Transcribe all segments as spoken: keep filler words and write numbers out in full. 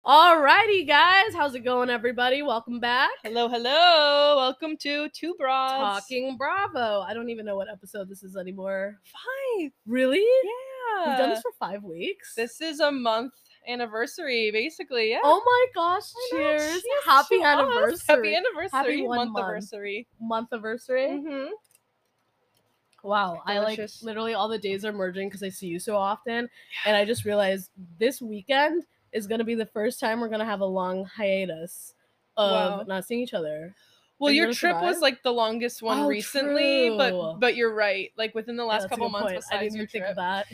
Alrighty, guys. How's it going, everybody? Welcome back. Hello, hello. Welcome to Two Broads. Talking Bravo. I don't even know what episode this is anymore. Five. Really? Yeah. We've done this for five weeks? This is a month anniversary, basically. Yeah. Oh my gosh. Cheers. Cheers. Happy to anniversary. us. Happy anniversary. Happy one month month. anniversary. Month anniversary. Mm-hmm. Wow. Delicious. I like literally all the days are merging because I see you so often. And I just realized this weekend is going to be the first time we're going to have a long hiatus of Wow. not seeing each other. Well, Are you your gonna trip survive? was like the longest one Oh, recently, true. but but you're right. Like within the Yeah, last that's a couple good months, point. I besides didn't your even think trip, of that.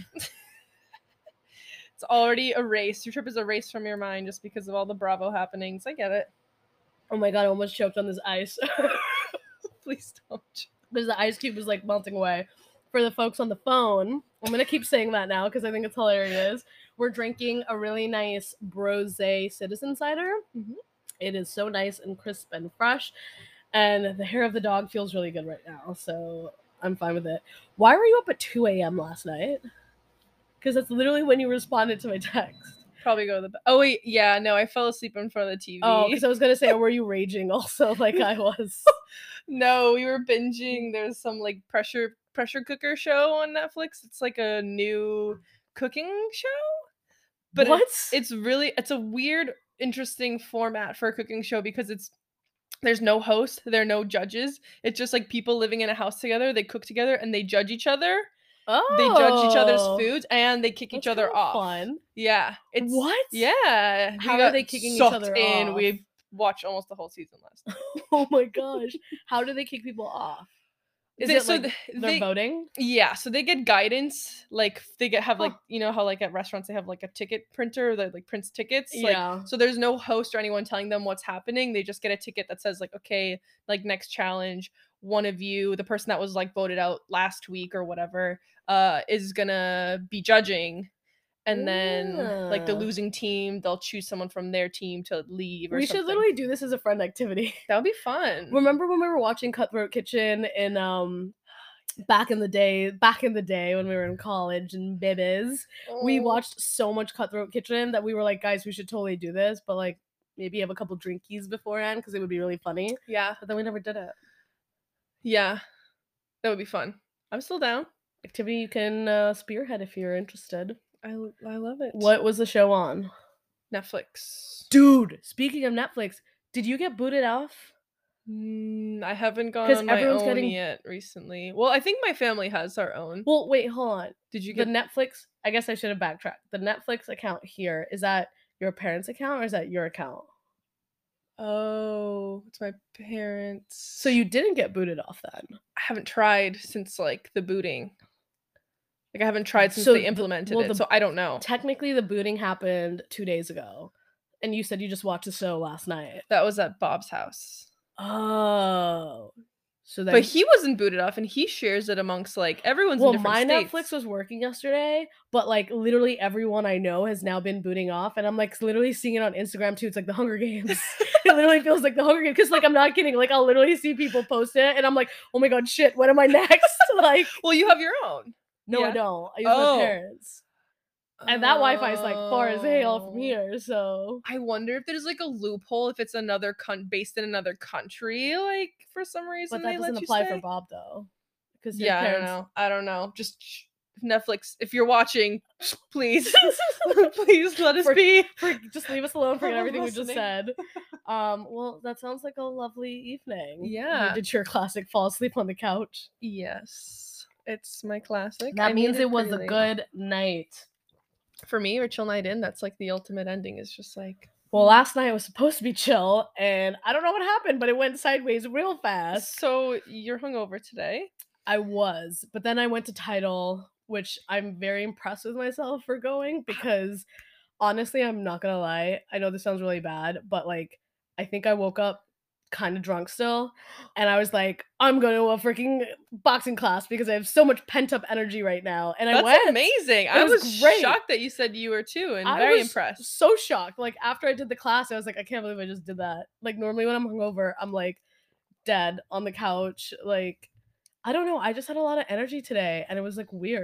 it's already erased. Your trip is erased from your mind just because of all the Bravo happenings. I get it. Oh my god, I almost choked on this ice. Please don't. Because the ice cube was like melting away. For the folks on the phone, I'm going to keep saying that now because I think it's hilarious. We're drinking a really nice Brose Citizen Cider. Mhm. It is so nice and crisp and fresh. And the hair of the dog feels really good right now. So I'm fine with it. Why were you up at two a.m. last night? Because that's literally when you responded to my text. Probably go to the bed. Oh wait, yeah, no, I fell asleep in front of the T V. Oh, because I was going to say, were you raging also like I was? No, we were binging. There's some like pressure pressure cooker show on Netflix. It's like a new cooking show. But What? It's, it's really it's a weird, interesting format for a cooking show because it's there's no host, there are no judges. It's just like people living in a house together. They cook together and they judge each other. Oh, They judge each other's foods and they kick that's each other kinda off. Fun. Yeah. It's What? Yeah. How we are got they kicking each sucked other in. off? We watched almost the whole season last night. Oh my gosh. How do they kick people off? Is They- it so like th- they're they- voting? Yeah, so they get guidance. Like they get have like Huh. you know how like at restaurants they have like a ticket printer that like prints tickets. Like, Yeah. so there's no host or anyone telling them what's happening. They just get a ticket that says like, okay, like next challenge, one of you, the person that was like voted out last week or whatever, uh, is gonna be judging. And then like the Ah. losing team, they'll choose someone from their team to leave or We something. should literally do this as a friend activity. That would be fun. Remember when we were watching Cutthroat Kitchen in um back in the day, back in the day when we were in college and babies, we Oh. watched so much Cutthroat Kitchen that we were like, guys, we should totally do this, but like maybe have a couple drinkies beforehand because it would be really funny. Yeah. But then we never did it. Yeah. That would be fun. I'm still down. Activity you can uh, spearhead if you're interested. I, I love it. What was the show on? Netflix. Dude, speaking of Netflix, did you get booted off? Mm, I haven't gone 'Cause on my everyone's own getting- yet recently. Well, I think my family has our own. Well, wait, hold on. Did you The get? Netflix, I guess I should have backtracked. The Netflix account here, is that your parents' account or is that your account? Oh, it's my parents. So you didn't get booted off then? I haven't tried since like the booting. Like I haven't tried since So they the- implemented well, it, the- so I don't know. Technically, the booting happened two days ago. And you said you just watched the show last night. That was at Bob's house. Oh. So then But he wasn't booted off, and he shares it amongst like everyone's well, in different my states. Netflix was working yesterday, but like literally everyone I know has now been booting off, and I'm like literally seeing it on Instagram too. It's like the Hunger Games. It literally feels like the Hunger Games because like I'm not kidding. Like I'll literally see people post it, and I'm like, oh my god, shit, when am I next? Like, Well, you have your own. no, I Yeah. don't. I use Oh. my parents, and that Wi-Fi is like far as hail from Oh. here. So I wonder if there's like a loophole if it's another con- based in another country, like for some reason but that they doesn't let you apply stay. for Bob though, because Yeah, I don't know. I don't know. Just sh- Netflix, if you're watching, please, please let us For- be. For, just leave us alone. Forget I'm everything we just listening. said. Um, well, that sounds like a lovely evening. Yeah. You did your classic fall asleep on the couch. Yes, it's my classic. That I means made it was pretty a late. good night. For me or chill night in. That's like the ultimate ending. Is just like Well, last night was supposed to be chill, and I don't know what happened, but it went sideways real fast. so you're hungover today. I was, but then I went to Tidal, which I'm very impressed with myself for going because honestly, I'm not gonna lie. I know this sounds really bad, but like, I think I woke up kind of drunk still, and I was like, I'm going to a freaking boxing class because I have so much pent up energy right now. And I That's went. amazing. It I was was great. shocked that you said you were too, and I very was impressed. So shocked. Like after I did the class, I was like, I can't believe I just did that. Like normally when I'm hungover, I'm like dead on the couch. Like I don't know. I just had a lot of energy today, and it was like weird.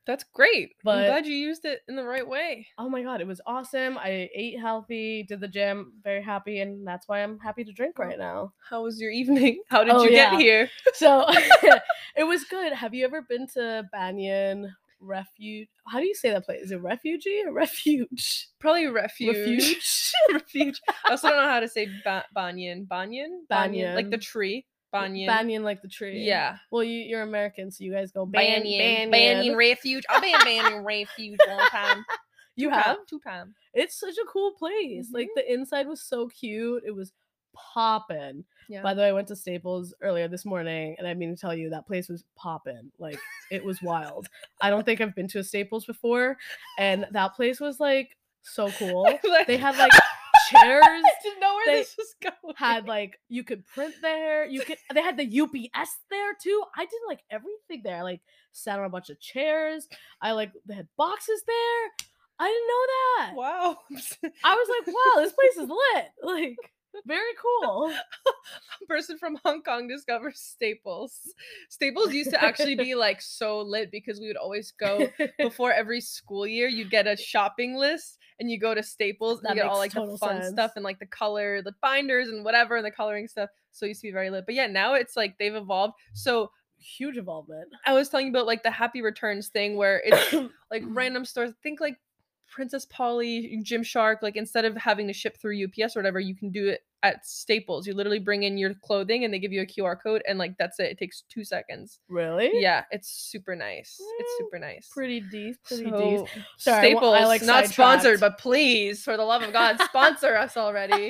That's great. But I'm glad you used it in the right way. Oh my god, it was awesome. I ate healthy, did the gym, very happy, and that's why I'm happy to drink Well, right now. How was your evening? How did Oh, you yeah. get here? So it was good. Have you ever been to Banyan Refuge? How do you say that place? Is it refugee or refuge? Probably refuge. Refuge. Refuge. I also don't know how to say ba- banyan. Banyan? Banyan. Like the Banyan. tree. Banyan. Banyan like the tree. Yeah. Well, you, you're American, so you guys go ban- Banyan. Banyan. Banyan Refuge. I've been Banyan Refuge one time. You Two have? time. Two time. It's such a cool place. Like Mhm. the inside was so cute. It was poppin'. Yeah. By the way, I went to Staples earlier this morning, and I mean to tell you that place was poppin'. Like it was wild. I don't think I've been to a Staples before, and that place was like so cool. Like- They had like chairs. I didn't know where They this was going. Had like you could print there. You could. They had the U P S there too. I did like everything there. I, like sat on a bunch of chairs. I like they had boxes there. I didn't know that. Wow. I was like, wow, this place is lit. Like, very cool. A person from Hong Kong discovers Staples. Staples used to actually be like so lit because we would always go before every school year. You'd get a shopping list and you go to Staples and That you get all makes like the total fun sense. stuff and like the color, the binders and whatever and the coloring stuff. So it used to be very lit. But yeah, now it's like they've evolved. So Huge involvement. I was telling you about like the Happy Returns thing where it's like random stores. Think like Princess Polly, Gymshark, like instead of having to ship through U P S or whatever, you can do it at Staples. You literally bring in your clothing and they give you a Q R code and like that's it. It takes two seconds. Really? Yeah, it's super nice. It's Mm, super nice. Pretty deep. Pretty So, deep. Sorry, I wa- Staples, I, like, not sidetracked. sponsored, but please, for the love of God, sponsor us already.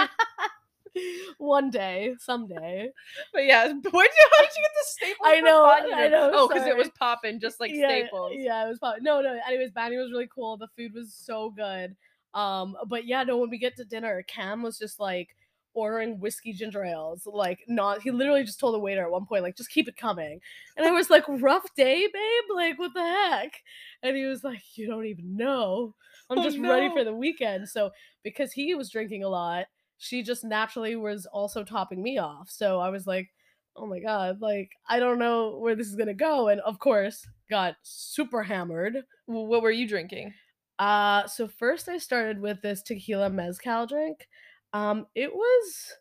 One day, someday. But yeah, where'd you? How did you get the Staples? I from know, Banyan? I know, Oh, because it sorry. was popping, just like yeah, Staples. Yeah, it was probably no, no. Anyways, Banyan was really cool. The food was so good. Um, but yeah, no. When we get to dinner, Cam was just like ordering whiskey ginger ales. Like, not. He literally just told the waiter at one point, like, just keep it coming. And I was like, rough day, babe. Like, what the heck? And he was like, you don't even know. I'm Oh, just ready no. for the weekend. So because he was drinking a lot, she just naturally was also topping me off. So I was like, oh my god, like I don't know where this is gonna go. And of course, got super hammered. Well, what were you drinking? Uh so first I started with this tequila mezcal drink. Um, it was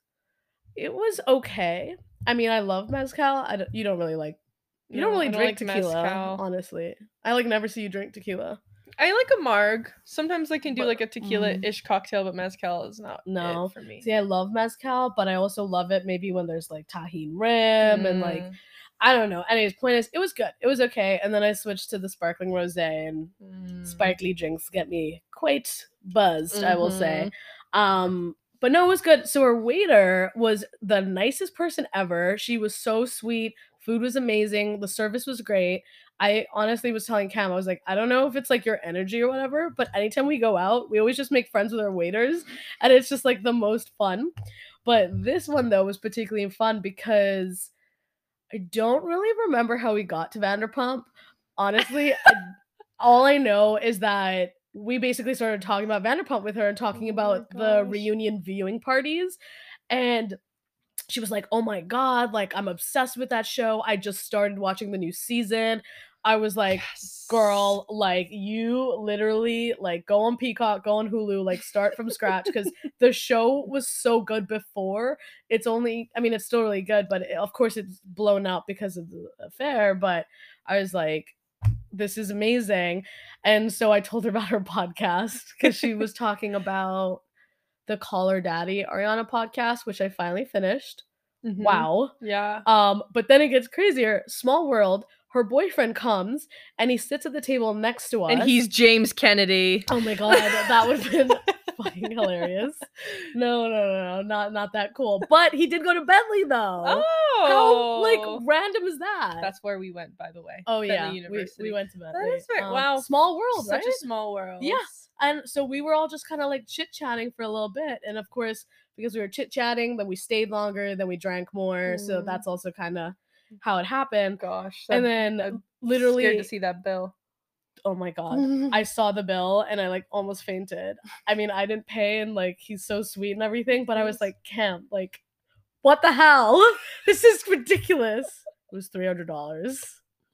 it was okay. I mean, I love mezcal. I don't, you don't really like you don't No, really I drink like tequila, mezcal. honestly. I like never see you drink tequila. I like a marg. Sometimes I can do But- like a tequila-ish cocktail, but mezcal is not No. it for me. See, I love mezcal, but I also love it maybe when there's like Tajin rim and like Mm, I don't know. Anyways, point is, it was good. It was okay. And then I switched to the sparkling rosé, and mm. sparkly drinks get me quite buzzed, I will say. Mhm. Um, but no, it was good. So our waiter was the nicest person ever. She was so sweet. Food was amazing. The service was great. I honestly was telling Cam, I was like, I don't know if it's like your energy or whatever, but anytime we go out, we always just make friends with our waiters, and it's just like the most fun. But this one though was particularly fun because I don't really remember how we got to Vanderpump. Honestly, I, all I know is that we basically started talking about Vanderpump with her and talking Oh my about the gosh. reunion viewing parties. And she was like, oh my god, like I'm obsessed with that show. I just started watching the new season. I was like, Yes. girl, like you literally like go on Peacock, go on Hulu, like start from scratch because the show was so good before. It's only, I mean, it's still really good, but it, of course it's blown up because of the affair. But I was like, this is amazing. And so I told her about her podcast because she was talking about the Call Her Daddy Ariana podcast, which I finally finished. Mhm. Wow. Yeah. Um, but then it gets crazier. Small world. Her boyfriend comes and he sits at the table next to us. And he's James Kennedy. Oh my god, that would have been fucking hilarious. No, no, no, no, not not that cool. But he did go to Bentley though. Oh, How like random is that? that's where we went, by the way. oh Bentley yeah, we, University. we went to Bentley. is very- Um, wow. small world, Such right? a small world. Yeah. And so we were all just kind of like chit chatting for a little bit, and of course, because we were chit chatting, then we stayed longer, then we drank more. So Mm. that's also kind of how it happened. Gosh. And that- then I'm literally, scared to see that bill. oh my god, I saw the bill and I like almost fainted. I mean, I didn't pay, and like he's so sweet and everything, but I was Yes. like, Cam, like, what the hell? This is ridiculous. It was three hundred dollars.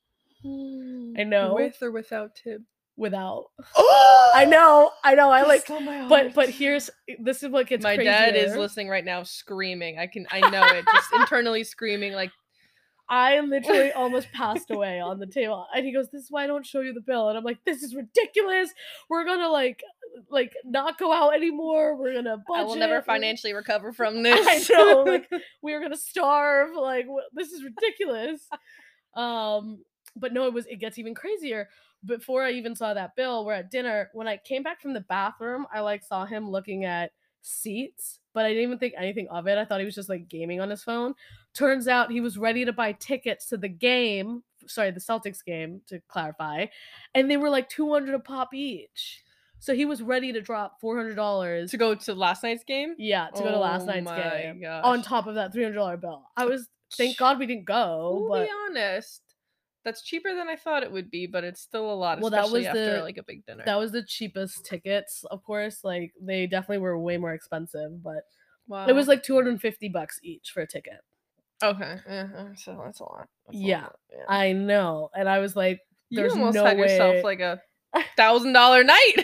I know. With or without tip? Without. I know. I know. I like. Stole my But heart. but here's this is what gets My crazier. dad is listening right now, screaming. I can. I know it. Just internally screaming like. I literally almost passed away on the table, and he goes, "This is why I don't show you the bill." And I'm like, "This is ridiculous. We're gonna like, like not go out anymore. We're gonna budget. I will never financially recover from this." I know, like we are gonna starve. Like wh- this is ridiculous. Um, but no, it was. It gets even crazier. Before I even saw that bill, we're at dinner. When I came back from the bathroom, I like saw him looking at seats, but I didn't even think anything of it. I thought he was just like gaming on his phone. Turns out he was ready to buy tickets to the game, sorry, the Celtics game, to clarify, and they were like two hundred a pop each. So he was ready to drop four hundred dollars to go to last night's game. Yeah, to go to last Oh night's my game gosh. on top of that three hundred dollars bill. I was thank God we didn't go, We'll but be honest. That's cheaper than I thought it would be, but it's still a lot, Well, that especially was after the- like a big dinner. that was the cheapest tickets, of course. Like they definitely were way more expensive, but wow. it was like two hundred fifty bucks each for a ticket. okay, yeah, uh, so that's a lot. That's a Yeah. lot, yeah. I know, and I was like, You "There's almost no had way." yourself like a thousand dollar night.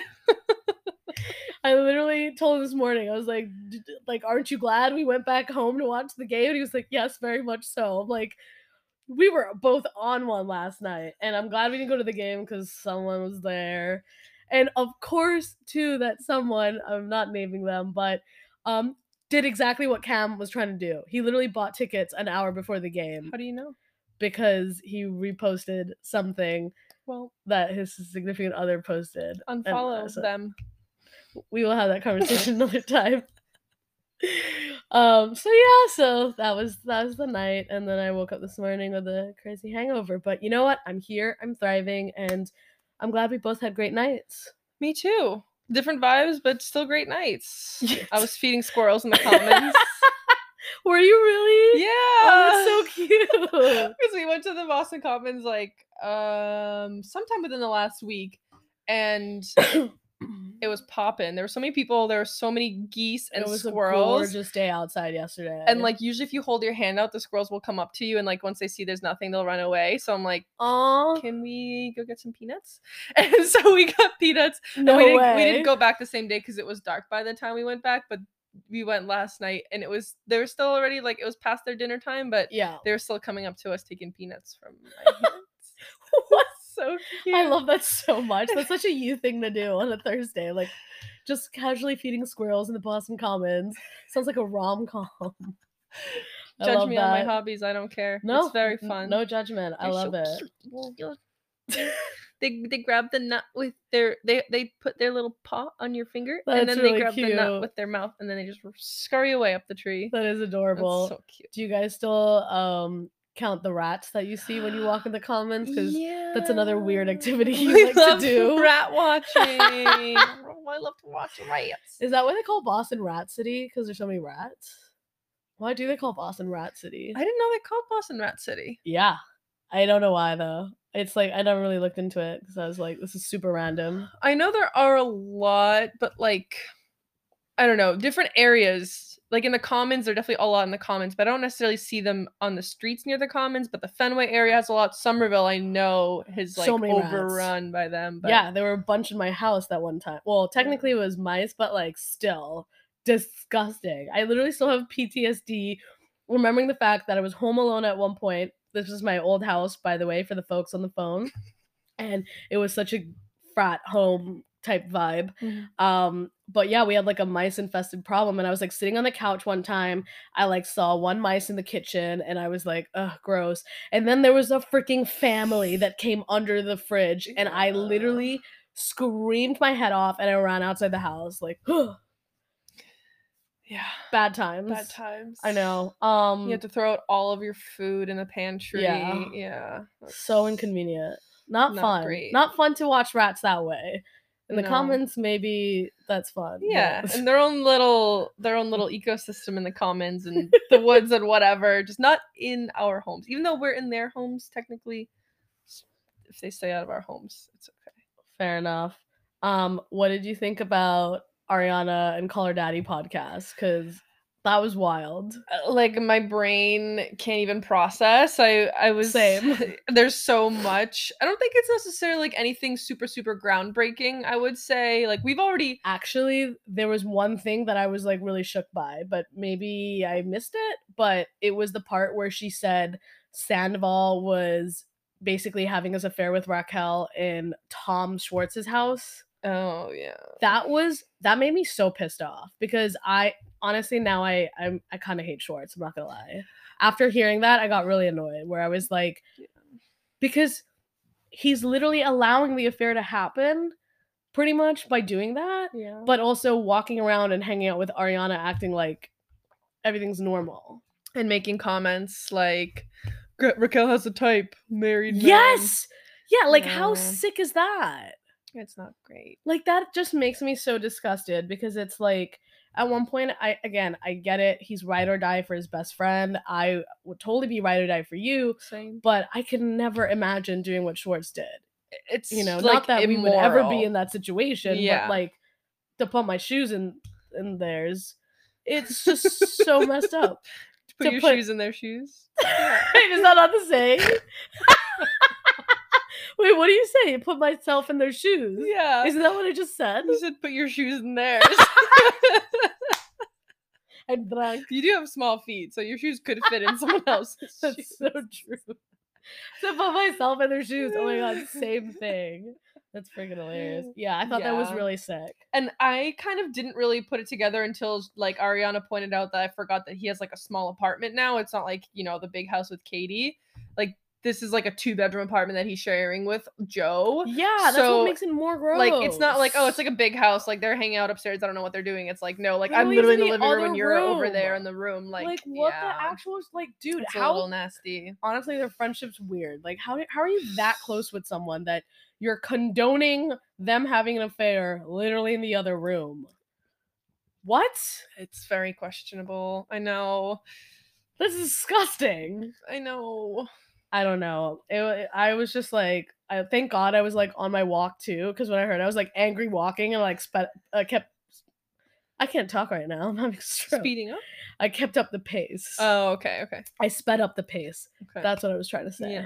I literally told him this morning. I was like, D- d- "Like, aren't you glad we went back home to watch the game?" And he was like, "Yes, very much so." I'm like, we were both on one last night, and I'm glad we didn't go to the game because someone was there, and of course, too, that someone, I'm not naming them, but um, did exactly what Cam was trying to do. He literally bought tickets an hour before the game How do you know? because he reposted something Well, that his significant other posted. and, uh, unfollow so- them. We will have that conversation another time. Um, so yeah, so that was that was the night, and then I woke up this morning with a crazy hangover. But you know what? I'm here, I'm thriving, and I'm glad we both had great nights. Me too. Different vibes, but still great nights. Yes. I was feeding squirrels in the comments. Were you really? Yeah. Oh, that's so cute. Because we went to the Boston Commons like um sometime within the last week, and it was popping. There were so many people. There were so many geese and it was squirrels. a gorgeous day outside yesterday. And like usually, if you hold your hand out, the squirrels will come up to you, and like once they see there's nothing, they'll run away. So I'm like, oh, can we go get some peanuts? And so we got peanuts. no and we didn't, way. we didn't go back the same day because it was dark by the time we went back. But we went last night, and it was they were still already like it was past their dinner time, but Yeah. they were still coming up to us taking peanuts from my hands. What? So cute. I love that so much. That's such a you thing to do on a Thursday. Like, just casually feeding squirrels in the Boston Commons. Sounds like a rom com. Judge me on my hobbies. I don't care. No, it's very n- fun. No judgment. I They're love so it. cute. they they grab the nut with their they they put their little paw on your finger, That's and then really they grab the cute. nut with their mouth, and then they just scurry away up the tree. That is adorable. That's so cute. Do you guys still um count the rats that you see when you walk in the Commons? Because that's another weird activity you We like love to do. rat watching. I love to watch rats. Is that why they call Boston Rat City? Because there's so many rats? Why do they call Boston Rat City? I didn't know they called Boston Rat City. Yeah. I don't know why though. It's like I never really looked into it because I was like, this is super random. I know there are a lot, but like, I don't know, different areas. Like in the Commons, they're definitely a lot in the Commons, but I don't necessarily see them on the streets near the Commons. But the Fenway area has a lot. Somerville, I know, is like So many rats. overrun by them. But Yeah, there were a bunch in my house that one time. Well, technically it was mice, but like still disgusting. I literally still have P T S D remembering the fact that I was home alone at one point. This was my old house, by the way, for the folks on the phone. And it was such a frat home type vibe. Mhm. Um, but yeah, we had like a mice infested problem, and I was like sitting on the couch one time. I like saw one mice in the kitchen, and I was like, ugh, gross. And then there was a freaking family that came under the fridge, and I Yeah. literally screamed my head off, and I ran outside the house like, yeah, bad times. bad times. I know. Um, You have to throw out all of your food in the pantry. Yeah. Yeah. so that's- inconvenient. Not, Not fun. great. Not fun to watch rats that way. In the No. Commons, maybe that's fun. Yeah, but- and their own little their own little ecosystem in the Commons and the woods and whatever, just not in our homes. Even though we're in their homes technically, if they stay out of our homes, it's okay. Fair enough. Um, what did you think about Ariana and Call Her Daddy podcast? Because That was wild. Uh, Like my brain can't even process. I I was Same. There's so much. I don't think it's necessarily like anything super super groundbreaking. I would say like we've already Actually, there was one thing that I was like really shook by, but maybe I missed it. But it was the part where she said Sandoval was basically having this affair with Raquel in Tom Schwartz's house. Oh yeah. That was that made me so pissed off because I honestly now I I'm, I kind of hate Schwartz. I'm not gonna lie. After hearing that, I got really annoyed. Where I was like, Yeah. because he's literally allowing the affair to happen, pretty much by doing that, Yeah. but also walking around and hanging out with Ariana, acting like everything's normal. And making comments like "Ra- Raquel has a type, married man." Yes, yeah. Like, how Yeah. sick is that? It's not great. Like, that just makes me so disgusted because it's like at one point I again I get it, he's ride or die for his best friend. I would totally be ride or die for you, Same. but I can never imagine doing what Schwartz did. It's You know, like not that we would ever be immoral. in that situation, Yeah. but like to put my shoes in in theirs, it's just so messed up. To put to your put- shoes in their shoes. Is that not the saying? Wait, what do you say? Put myself in their shoes. Yeah. Isn't that what I just said? You said put your shoes in theirs. I'm drunk. You do have small feet, so your shoes could fit in someone else's shoes. That's so true. To put myself in their shoes. Oh my god, same thing. That's freaking hilarious. Yeah, I thought that was Yeah. really sick. And I kind of didn't really put it together until like Ariana pointed out that I forgot that he has like a small apartment now. It's not like, you know, the big house with Katie. Like this is like a two bedroom apartment that he's sharing with Joe. Yeah, that's So, what makes it more gross. Like it's not like, oh, it's like a big house, like they're hanging out upstairs. I don't know what they're doing. It's like, no, like They're I'm always literally in in the the living room other and you're over room. there in the room. Like, like what yeah. the actual like, dude? It's a how little nasty. honestly their friendship's weird. Like how how are you that close with someone that you're condoning them having an affair literally in the other room? What? It's very questionable. I know. This is disgusting. I know. I don't know. It, wa- I was just like, I thank God I was like on my walk too, because when I heard, I was like angry walking and like spe- I kept. I can't talk right now. I'm having a stroke. Speeding up? I kept up the pace. Oh, okay, okay. I sped up the pace. Okay. That's what I was trying to say. Yeah.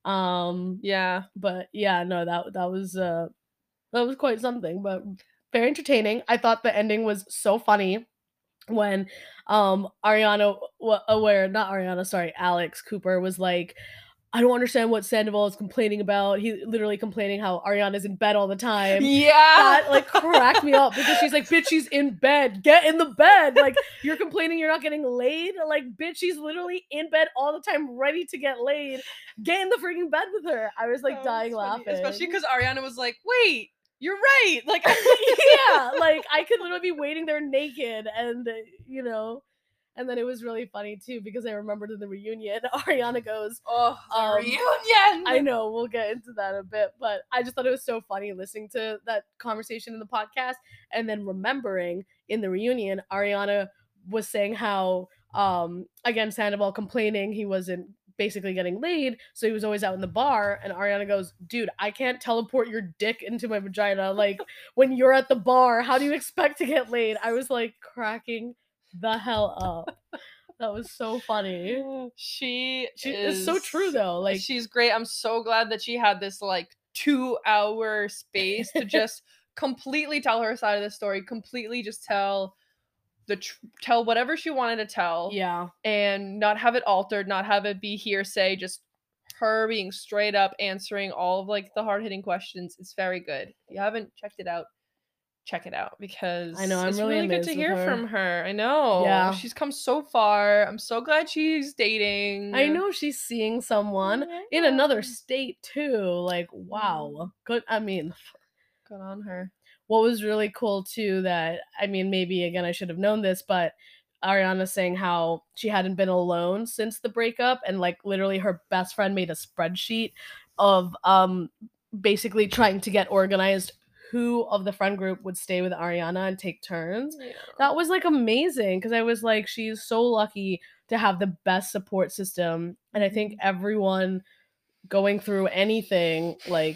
Um. Yeah. But yeah, no, that that was uh, that was quite something, but very entertaining. I thought the ending was so funny when um Ariana, w- aware not Ariana, sorry, Alex Cooper was like, I don't understand what Sandoval is complaining about. He literally complaining how Ariana's in bed all the time. Yeah. That like cracked me up because she's like, bitch, she's in bed. Get in the bed. Like you're complaining you're not getting laid. Like, bitch, she's literally in bed all the time, ready to get laid. Get in the freaking bed with her. I was like Oh, dying it's funny, laughing. especially because Ariana was like, wait, you're right. Like, yeah, like I could literally be waiting there naked, and uh, you know, and then it was really funny too because I remembered in the reunion, Ariana goes, oh, the Um, reunion. I know we'll get into that a bit, but I just thought it was so funny listening to that conversation in the podcast and then remembering in the reunion, Ariana was saying how, um, again, Sandoval complaining he wasn't basically getting laid, so he was always out in the bar, and Ariana goes, dude, I can't teleport your dick into my vagina. Like, when you're at the bar, how do you expect to get laid? I was like cracking the hell up. That was so funny. She, She, is it's so true though. Like, she's great. I'm so glad that she had this like two hour space to just completely tell her side of the story, completely just tell the tr- tell whatever she wanted to tell, yeah. and not have it altered, not have it be hearsay, just her being straight up answering all of like the hard hitting questions. It's very good. If you haven't checked it out, check it out because I know, I'm it's really really good amazed to with hear her. from her. I know. Yeah. She's come so far. I'm so glad she's dating. I know she's seeing someone in another state too. Like, wow. Good. I mean, Good on her. what was really cool too that, I mean, maybe again I should have known this, but Ariana saying how she hadn't been alone since the breakup, and like literally her best friend made a spreadsheet of um basically trying to get organized who of the friend group would stay with Ariana and take turns. Yeah. That was like amazing because I was like, she's so lucky to have the best support system, and I think everyone going through anything, like,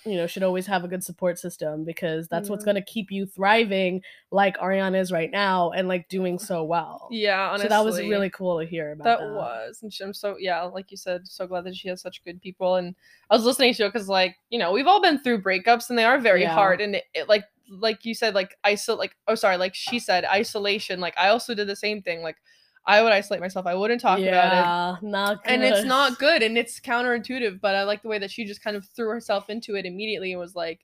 you know, should always have a good support system because that's what's Yeah. going to keep you thriving like Ariana is right now and like doing so well. Yeah, honestly. So that was really cool to hear about That that. was. And she, I'm so, yeah, like you said, so glad that she has such good people. And I was listening to it because, like, you know, we've all been through breakups and they are very Yeah. hard. And it, it, like, like you said, like, iso- like, oh, sorry, like she said, isolation. Like, I also did the same thing. Like, I would isolate myself. I wouldn't talk yeah, about it. Not good. And it's not good and it's counterintuitive, but I like the way that she just kind of threw herself into it immediately and was like,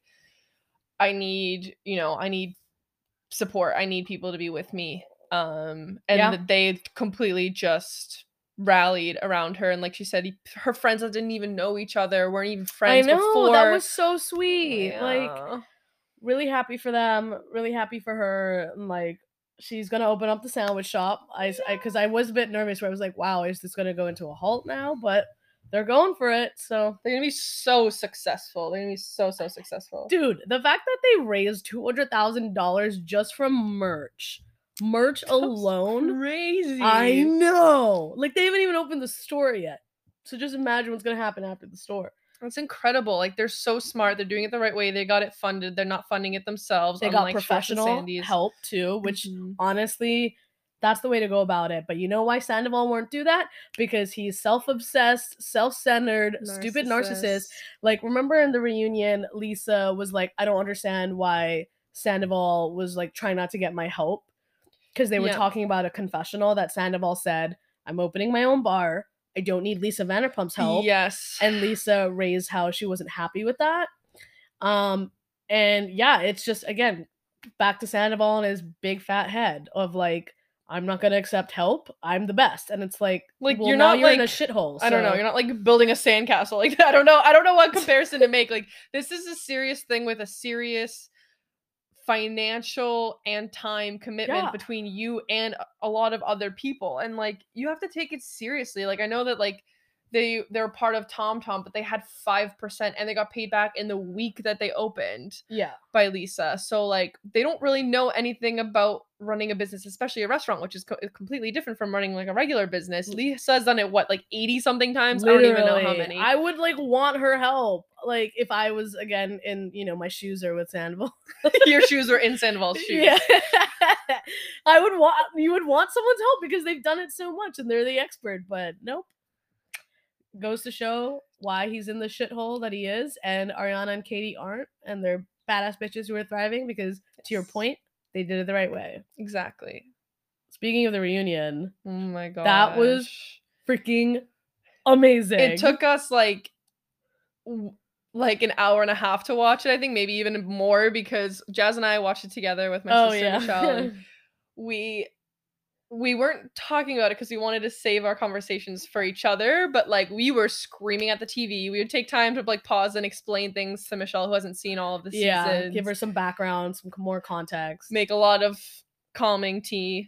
I need, you know, I need support. I need people to be with me. Um, and Yeah. they completely just rallied around her. And like she said, her friends that didn't even know each other, weren't even friends I know, before. that was so sweet. Yeah. Like, really happy for them. Really happy for her. And like, she's gonna open up the sandwich shop. I, because I, I was a bit nervous where I was like, wow, is this gonna go into a halt now? But they're going for it. So they're gonna be so successful. They're gonna be so so successful. Dude, the fact that they raised two hundred thousand dollars just from merch. Merch That's alone. Crazy. I know. Like they haven't even opened the store yet. So just imagine what's gonna happen after the store. It's incredible. Like they're so smart. They're doing it the right way. They got it funded. They're not funding it themselves. They got professional help too, which mm-hmm. honestly, that's the way to go about it. But you know why Sandoval won't do that? Because he's self-obsessed, self-centered, narcissist. stupid narcissist. Like, remember in the reunion, Lisa was like, I don't understand why Sandoval was like trying not to get my help. Because they were yeah. talking about a confessional that Sandoval said, I'm opening my own bar. I don't need Lisa Vanderpump's help. Yes. And Lisa raised how she wasn't happy with that. Um, and yeah, it's just, again, back to Sandoval and his big fat head of like, I'm not gonna accept help. I'm the best, and it's like, like well, you're now not you're like, in a shithole. So. I don't know. You're not like building a sandcastle. Like I don't know. I don't know what comparison to make. Like this is a serious thing with a serious financial and time commitment yeah. between you and a lot of other people, and like you have to take it seriously. Like I know that like they they're part of TomTom, but they had five percent and they got paid back in the week that they opened. Yeah, by Lisa. So like they don't really know anything about running a business, especially a restaurant, which is co- completely different from running like a regular business. Lisa's done it what like eighty something times. Literally. I don't even know how many. I would like want her help. Like if I was again in, you know, my shoes are with Sandoval. Your shoes were in Sandoval's shoes. Yeah. I would want you would want someone's help because they've done it so much and they're the expert, but nope. Goes to show why he's in the shithole that he is, and Ariana and Katie aren't, and they're badass bitches who are thriving because, yes. to your point, they did it the right way. Exactly. Speaking of the reunion, oh my god, that was freaking amazing. It took us like, w- like an hour and a half to watch it. I think maybe even more because Jazz and I watched it together with my oh, sister yeah. Michelle. And we. We weren't talking about it because we wanted to save our conversations for each other, but like we were screaming at the T V. We would take time to like pause and explain things to Michelle who hasn't seen all of the yeah, seasons. Yeah, give her some background, some more context. Make a lot of calming tea.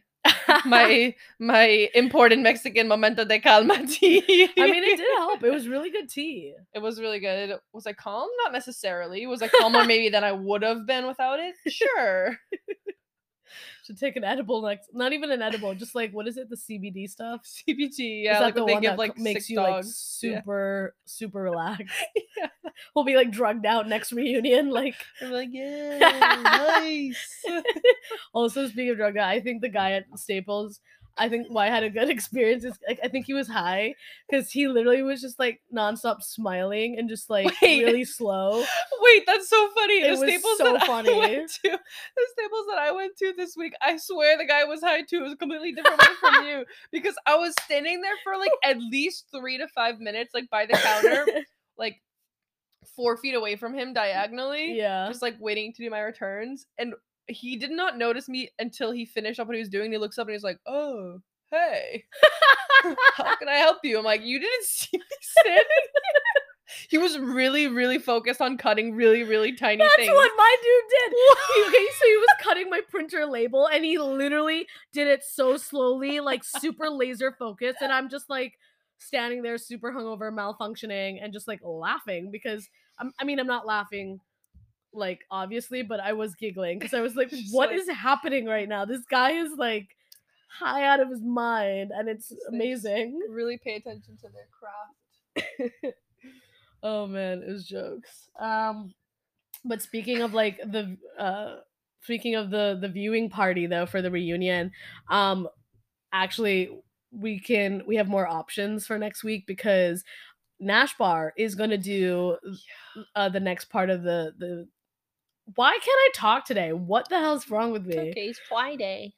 my my imported Mexican momento de calma tea. I mean, it did help. It was really good tea. It was really good. Was I calm? Not necessarily. Was I calmer maybe than I would have been without it? Sure. Should take an edible next. Not even an edible, just like what is it? The C B D stuff. C B D, yeah. Is that like the one that like makes you dogs. like super, yeah. super relaxed. Yeah. We'll be like drugged out next reunion. Like I'm like, yeah, nice. Also, speaking of drugged out, I think the guy at Staples. I think why I had a good experience is like, I think he was high because he literally was just like nonstop smiling and just like Wait. really slow. Wait, that's so funny. It the was Staples so that funny. I went to, the Staples that I went to this week, I swear the guy was high too. It was a completely different one from you because I was standing there for like at least three to five minutes, like by the counter, like four feet away from him diagonally. Yeah. Just like waiting to do my returns. And he did not notice me until he finished up what he was doing. He looks up and he's like, oh, hey, how can I help you? I'm like, you didn't see me standing there? He was really, really focused on cutting really, really tiny That's things. That's what my dude did. He, okay, so he was cutting my printer label and he literally did it so slowly, like super laser focused. And I'm just like standing there super hungover, malfunctioning, and just like laughing because, I'm, I mean, I'm not laughing like obviously, but I was giggling because I was like, what like, is happening right now? This guy is like high out of his mind and it's amazing. Really pay attention to their craft. Oh man, it was jokes. Um But speaking of like the uh speaking of the the viewing party though for the reunion, um actually we can we have more options for next week because Nash Bar is gonna do uh, the next part of the the. Why can't I talk today? What the hell's wrong with me? Okay, it's Friday.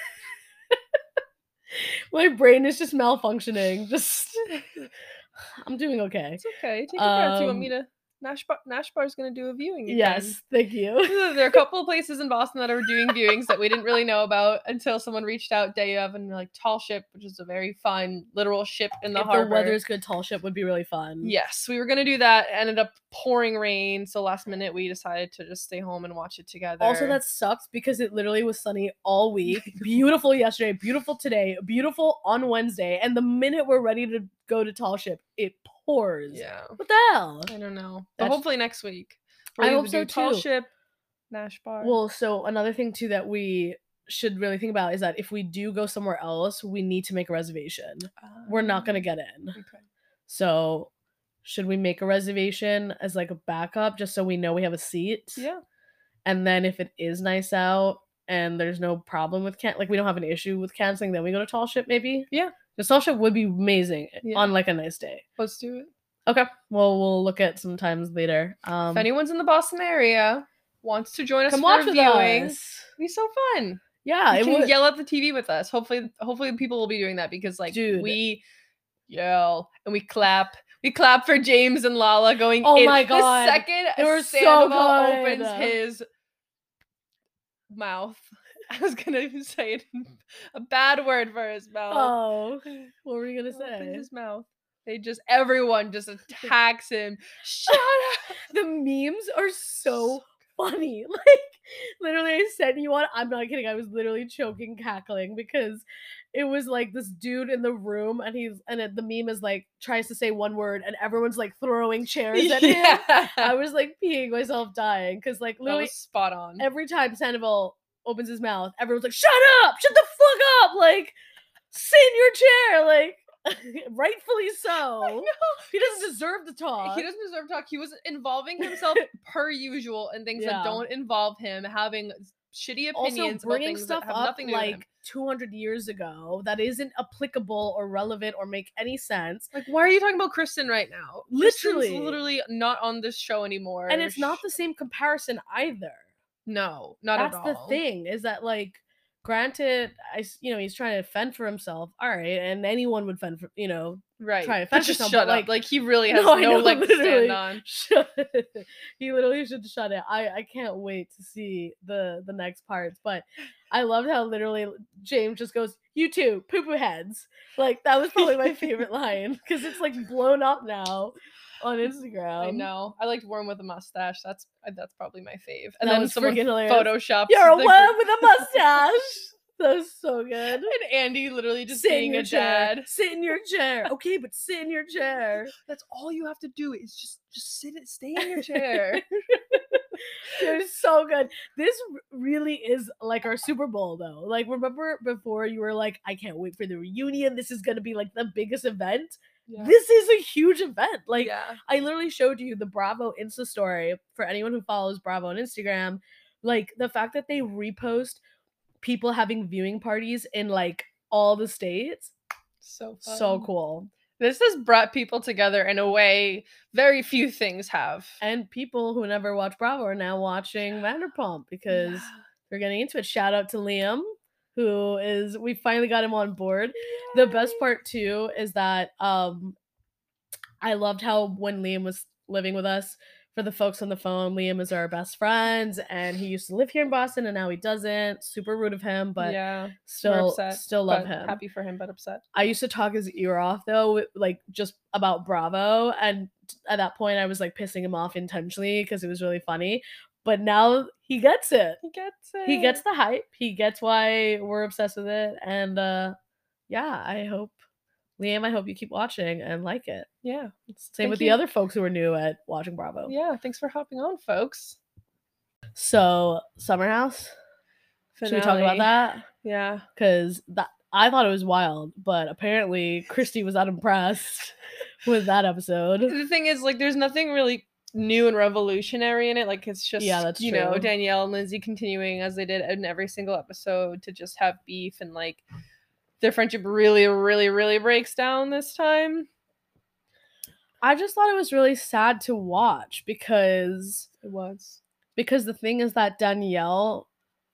My brain is just malfunctioning. Just I'm doing okay. It's okay. Take a breath. You want me Um, to? Nash Bar, Nash Bar is going to do a viewing again. Yes, thank you. There are a couple of places in Boston that are doing viewings that we didn't really know about until someone reached out day of, and like Tall Ship, which is a very fun literal ship in the If harbor. the weather's good, Tall Ship would be really fun. Yes, we were gonna do that. Ended up pouring rain, so last minute we decided to just stay home and watch it together. Also, that sucks because it literally was sunny all week. Beautiful yesterday, beautiful today, beautiful on Wednesday, and the minute we're ready to go to Tall Ship, it pours. Yeah. What the hell? I don't know. But That's- hopefully next week. I We'll hope either so do Tall too. Ship, Nash Bar. Well, so another thing too that we should really think about is that if we do go somewhere else, we need to make a reservation. We're not gonna Um, get in. Okay. So should we make a reservation as like a backup just so we know we have a seat? Yeah. And then if it is nice out and there's no problem with can like we don't have an issue with canceling, then we go to Tall Ship maybe? Yeah. The Tall Ship would be amazing Yeah. on like a nice day. Let's do it. Okay. Well, we'll look at some times later. Um If anyone's in the Boston area wants to join us come for watch a with viewing, us. it'd be so fun. Yeah, You it can would. yell at the T V with us. Hopefully, hopefully people will be doing that because like Dude. we yell and we clap. We clap for James and Lala going Oh in. my God. The second They were so Sandoval good. opens his mouth. I was gonna say it, a bad word for his mouth. Oh, what were you gonna Opens say? his mouth. They just everyone just attacks him. Shut up. The memes are so funny. Like, literally, I sent you one. I'm not kidding. I was literally choking, cackling because it was like this dude in the room, and he's and it, the meme is like tries to say one word, and everyone's like throwing chairs at him. Yeah. I was like peeing myself, dying because like That literally was spot on. every time Sandoval opens his mouth, everyone's like, "Shut up! Shut the fuck up! Like, sit in your chair!" Like, rightfully so. He doesn't deserve to talk. He doesn't deserve to talk. He was involving himself per usual in things Yeah. that don't involve him, having shitty opinions Also, bringing about things stuff that have up nothing to do with him. like two hundred years ago that isn't applicable or relevant or make any sense. Like, why are you talking about Kristen right now? Kristen's Literally. literally not on this show anymore. And it's not Sh- the same comparison either. no, not That's at the all. thing is that like granted I s- you know he's trying to fend for himself, all right, and anyone would fend for, you know, Right. try to But fend for just yourself, shut but, up. like- Like, he really has No, no, I know, leg to literally. stand on. shut it. He literally should shut it. I I can't wait to see the the next parts. But I loved how literally James just goes, "You two, poo poo heads." Like that was probably my favorite line because it's like blown up now on Instagram. I know. I liked worm with a mustache. That's that's probably my fave. That And then was someone freaking hilarious. photoshopped. You're a the worm gr- with a mustache. That was so good. And Andy literally just Sit in being your a chair. dad. Sit in your chair. Okay, but sit in your chair. That's all you have to do is just just sit it, stay in your chair. They're so good. This r- really is like our Super Bowl, though. Like, remember before you were like, I can't wait for the reunion. This is going to be like the biggest event. Yeah. This is a huge event. Like, yeah. I literally showed you the Bravo Insta story for anyone who follows Bravo on Instagram. Like, the fact that they repost people having viewing parties in like all the states. So fun. So cool. This has brought people together in a way very few things have. And people who never watch Bravo are now watching Vanderpump because Yeah. we're getting into it. Shout out to Liam, who is we finally got him on board. The best part too is that um I loved how when Liam was living with us, for the folks on the phone, Liam is our best friend and he used to live here in Boston and now he doesn't. Super rude of him, but yeah, we're still upset, still love but him. Happy for him, but upset. I used to talk his ear off though, like just about Bravo, and at that point I was like pissing him off intentionally because it was really funny. But now he gets it. He gets it. He gets the hype. He gets why we're obsessed with it. And uh yeah, I hope Liam, I hope you keep watching and like it. Yeah. Same Thank with you. the other folks who are new at watching Bravo. Yeah. Thanks for hopping on, folks. So Summer House. Should we talk about Finale. that? Yeah. Because that I thought it was wild, but apparently Christy was not impressed with that episode. The thing is, like, there's nothing really new and revolutionary in it. Like it's just Yeah, that's you know true. Danielle and Lindsay continuing as they did in every single episode to just have beef, and like their friendship really, really, really breaks down this time. I just thought it was really sad to watch because It was. because the thing is that Danielle,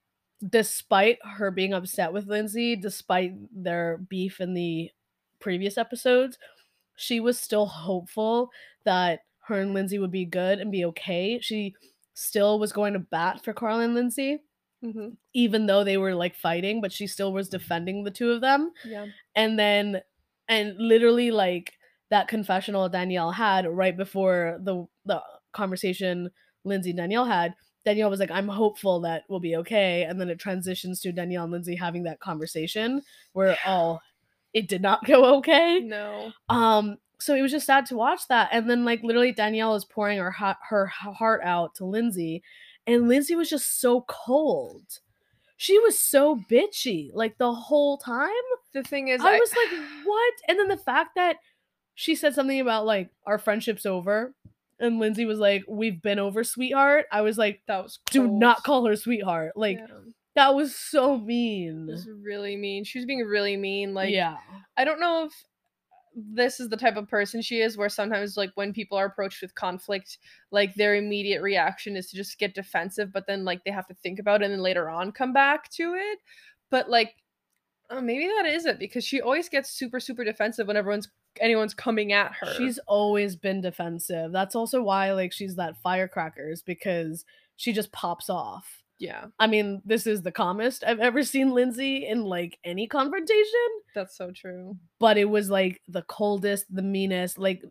despite her being upset with Lindsay, despite their beef in the previous episodes, she was still hopeful that her and Lindsay would be good and be okay. She still was going to bat for Carl and Lindsay, Mm-hmm. even though they were like fighting, but she still was defending the two of them. Yeah. And then, and literally, like that confessional Danielle had right before the the conversation Lindsay and Danielle had, Danielle was like, I'm hopeful that we'll be okay. And then it transitions to Danielle and Lindsay having that conversation where all it did not go okay. No. Um, so it was just sad to watch that. And then like literally Danielle is pouring her ha- her heart out to Lindsay, and Lindsay was just so cold. She was so bitchy like the whole time. The thing is, I I was like, what? And then the fact that she said something about like our friendship's over, and Lindsay was like, we've been over, sweetheart. I was like, that was do cold. not call her sweetheart. Like Yeah. that was so mean. It was really mean. She was being really mean. Like, yeah. I don't know if this is the type of person she is, where sometimes like when people are approached with conflict, like their immediate reaction is to just get defensive, but then like they have to think about it and then later on come back to it. But like oh, maybe that is it, because she always gets super super defensive when everyone's anyone's coming at her. She's always been defensive. That's also why like she's that firecrackers, because she just pops off. Yeah. I mean, this is the calmest I've ever seen Lindsay in like any confrontation. That's so true. But it was like the coldest, the meanest, like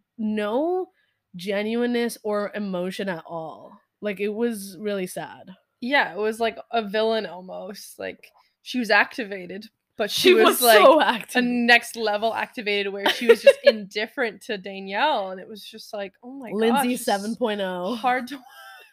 no genuineness or emotion at all. Like it was really sad. Yeah, it was like a villain almost. Like she was activated, but she, She was, was like so a active. next level activated, where she was just indifferent to Danielle, and it was just like, oh my Lindsay gosh, it's seven point oh. hard to watch.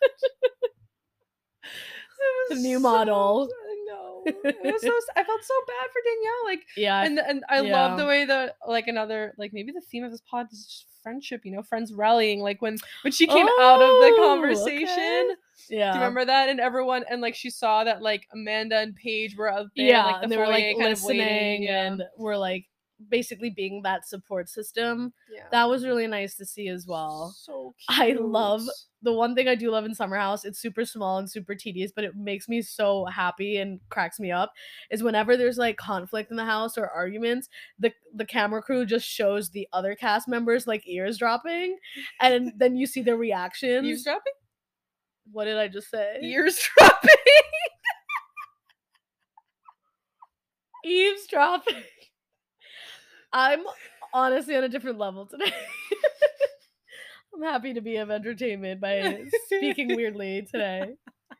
The new model. No, it was so. I felt so bad for Danielle. Like, Yeah. and and I yeah. love the way that like another like maybe the theme of this pod is just friendship. You know, friends rallying. Like when when she came oh, out of the conversation. Okay. Yeah. Do you remember that? And everyone, and like she saw that like Amanda and Paige were out there, yeah, like the and they were like kind listening of waiting, yeah. and were like basically being that support system. Yeah. That was really nice to see as well. So cute. I love the one thing I do love in Summer House. It's super small and super tedious, but it makes me so happy and cracks me up. Is whenever there's like conflict in the house or arguments, the the camera crew just shows the other cast members like ears dropping, and then you see their reactions. Eavesdropping? What did I just say? Eavesdropping. Eavesdropping. I'm honestly on a different level today. I'm happy to be of entertainment by speaking weirdly today.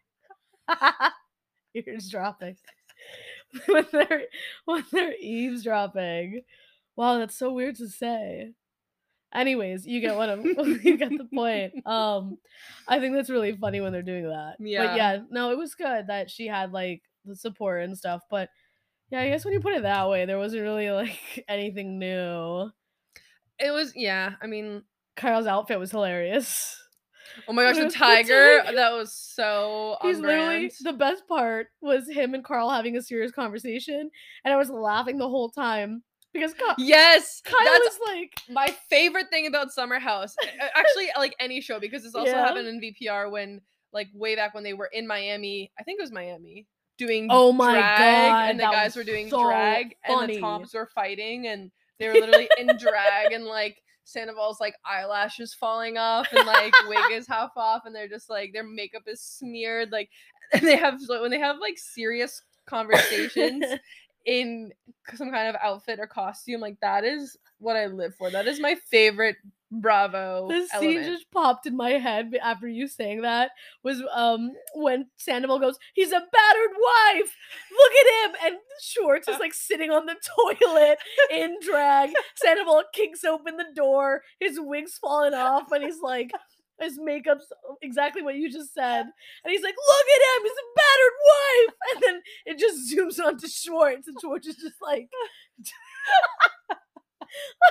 Eavesdropping. when they're when they're eavesdropping. Wow, that's so weird to say. Anyways, you get what I'm you get the point. Um I think that's really funny when they're doing that. Yeah. But yeah, no, it was good that she had like the support and stuff, but yeah, I guess when you put it that way, there wasn't really like anything new. It was, yeah, I mean, Kyle's outfit was hilarious. Oh my gosh, the The tiger, tiger. that was so He's on literally brand. the best part was him and Carl having a serious conversation, and I was laughing the whole time because Kyle, Yes, Kyle that's is like my favorite thing about Summer House. Actually, like any show, because this also Yeah. happened in V P R when, like, way back when they were in Miami. I think it was Miami. Doing Oh my drag, God, and the that guys was were doing so drag, and funny. the tops were fighting, and they were literally in drag, and like Sandoval's like eyelashes falling off, and like wig is half off, and they're just like their makeup is smeared, like, and they have like, when they have like serious conversations in some kind of outfit or costume, like that is what I live for. That is my favorite Bravo This element. scene just popped in my head after you saying that was um when Sandoval goes, he's a battered wife. Look at him, and Schwartz is like sitting on the toilet in drag. Sandoval kicks open the door, his wig's falling off, and he's like, his makeup's exactly what you just said, and he's like, look at him, he's a battered wife, and then it just zooms onto Schwartz, and Schwartz is just like. Like,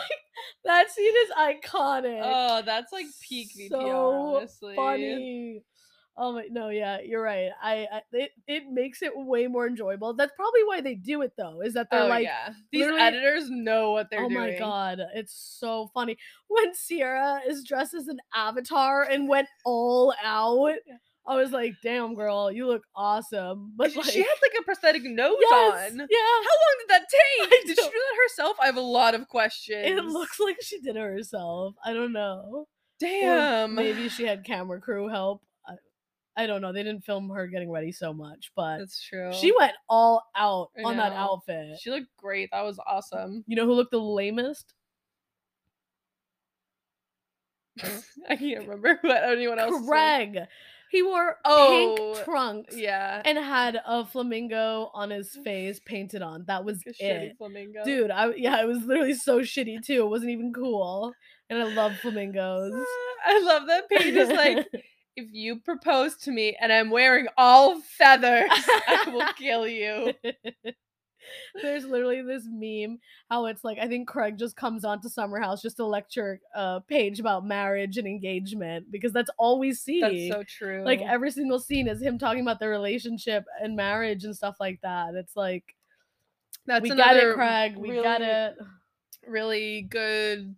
That scene is iconic. Oh, that's like peak V P R, So honestly. funny. Oh my, no, yeah, you're right. I, I it it makes it way more enjoyable. That's probably why they do it though. Is that they're Oh like yeah, these literally. editors know what they're Oh my doing. god, it's so funny when Sierra is dressed as an avatar and went all out. I was like, "Damn, girl, you look awesome." But She, like, she had like a prosthetic nose yes, on. yeah, How long did that take? I Did she don't- do that herself? I have a lot of questions. it looks like she did it herself. I don't know. Or Damn. maybe she had camera crew help. I, I don't know. They didn't film her getting ready so much, but That's true. she went all out I on that know. outfit. She looked great. That was awesome. You know who looked the lamest? I can't remember what anyone else. Craig. He wore Oh, pink trunks Yeah. and had a flamingo on his face painted on. That was Like a shitty it. flamingo. Dude, I yeah, it was literally so shitty too. It wasn't even cool. And I love flamingos. I love that Paige is like, if you propose to me and I'm wearing all feathers, I will kill you. There's literally this meme how it's like, I think Craig just comes on to Summer House just to lecture uh Paige about marriage and engagement because that's all we see. That's so true. Like every single scene is him talking about their relationship and marriage and stuff like that. It's like, that's we got another it, Craig. We really, got it. really good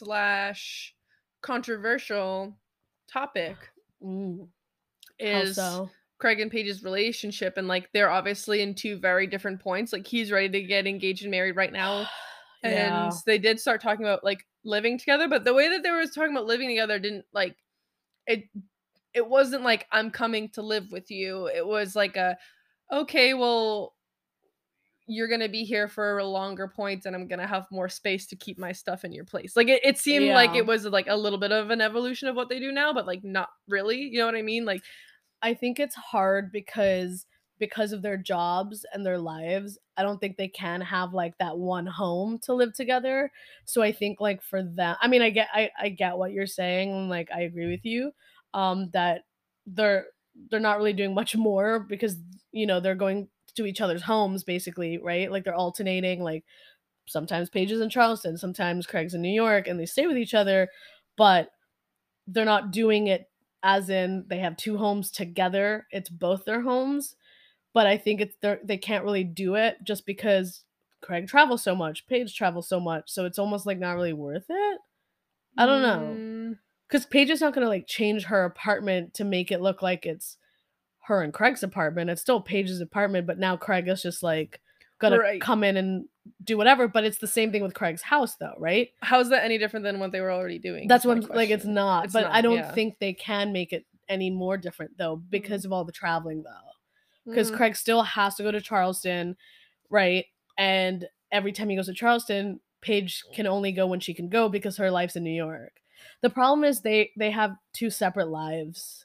slash controversial topic Mm, how is so? Craig and Paige's relationship, and like they're obviously in two very different points. Like he's ready to get engaged and married right now. Yeah. And they did start talking about like living together, but the way that they were talking about living together didn't like it it wasn't like I'm coming to live with you. It was like a okay, well you're gonna be here for a longer point and I'm gonna have more space to keep my stuff in your place. Like it, it seemed like Yeah. it was like a little bit of an evolution of what they do now, but like not really. You know what I mean? Like I think it's hard because because of their jobs and their lives, I don't think they can have like that one home to live together. So I think like for them, I mean, I get I, I get what you're saying, and like I agree with you, um, that they're they're not really doing much more because you know they're going to each other's homes basically, right? Like they're alternating, like sometimes Paige is in Charleston, sometimes Craig's in New York, and they stay with each other, but they're not doing it as in they have two homes together. It's both their homes. But I think it's they they can't really do it just because Craig travels so much, Paige travels so much, so it's almost like not really worth it. I don't know, mm, because Paige is not gonna like change her apartment to make it look like it's her and Craig's apartment. It's still Paige's apartment, but now Craig is just like gonna Right. come in and do whatever. But it's the same thing with Craig's house, though, right? how's that any different than what they were already doing? That's is my what I'm like. It's question. not, It's but I don't yeah. think they can make it any more different though because of all the traveling though. Because Mm. Craig still has to go to Charleston, right? And every time he goes to Charleston, Paige can only go when she can go because her life's in New York. The problem is they they have two separate lives.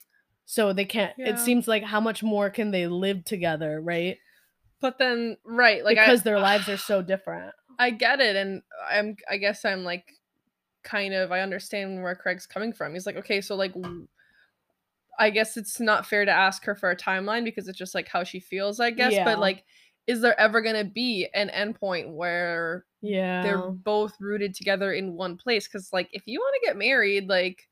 So they can't Yeah. it seems like how much more can they live together, right? But then right, like Because I, their lives are so different. I get it, and I'm I guess I'm like kind of I understand where Craig's coming from. He's like, okay, so like w- I guess it's not fair to ask her for a timeline because it's just like how she feels, I guess. Yeah. But like, is there ever gonna be an endpoint where Yeah. they're both rooted together in one place? Because like, if you want to get married, like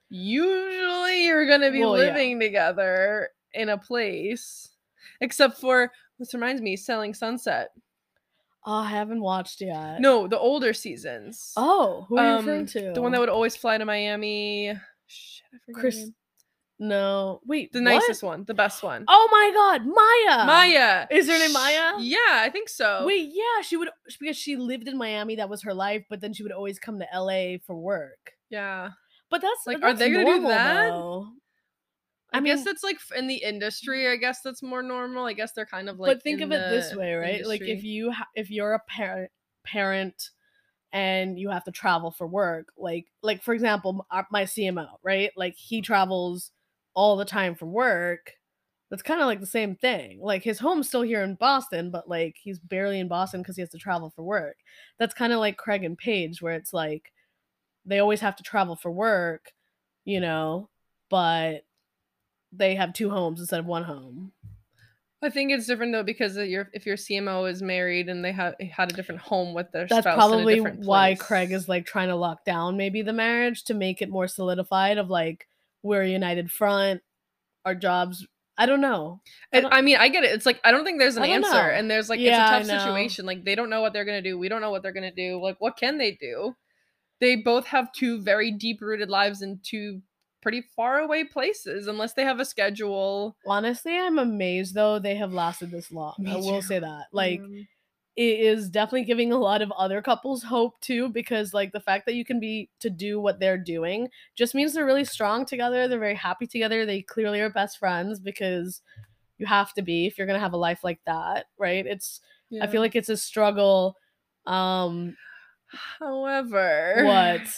usually you're gonna be Well, yeah. living together in a place. Except for this reminds me, Selling Sunset. Oh, I haven't watched yet. No, the older seasons. Oh, who are you um, referring to? The one that would always fly to Miami. Shit, I forgot her Chris. name. No, wait. The what? nicest one, the best one. Oh my God, Maya. Maya. Is her name Sh- Maya? Yeah, I think so. Wait, yeah, she would because she lived in Miami. That was her life, but then she would always come to L A for work. Yeah. But that's Like, that's are they gonna do normal, that? though. I, I guess mean- that's like f- in the industry. I guess that's more normal. I guess they're kind of like. But think in of it this the way, right? Like if industry. you ha- if you're a parent parent and you have to travel for work, like like for example, m- uh, my C M O, right? Like he travels all the time for work. That's kind of like the same thing. Like his home's still here in Boston, but like he's barely in Boston because he has to travel for work. That's kind of like Craig and Paige, where it's like they always have to travel for work, you know, but they have two homes instead of one home. I think it's different though because of your if your C M O is married and they had had a different home with their That's spouse in a probably different why Craig place. is, like, trying to lock down maybe the marriage to make it more solidified of, like, we're a united front, our jobs I don't know. I And don't I mean, I get it. It's like I don't think there's an I don't answer, know. and there's like it's a Yeah, I tough know. situation. Like they don't know what they're gonna do. We don't know what they're gonna do. Like what can they do? They both have two very deep rooted lives in two pretty far away places, unless they have a schedule. Honestly, I'm amazed though they have lasted this long. I Me will too. say that. Like, Um, it is definitely giving a lot of other couples hope too, because like the fact that you can be to do what they're doing just means they're really strong together. They're very happy together. They clearly are best friends because you have to be if you're gonna have a life like that, right? It's I yeah. feel like it's a struggle. Um, However, what?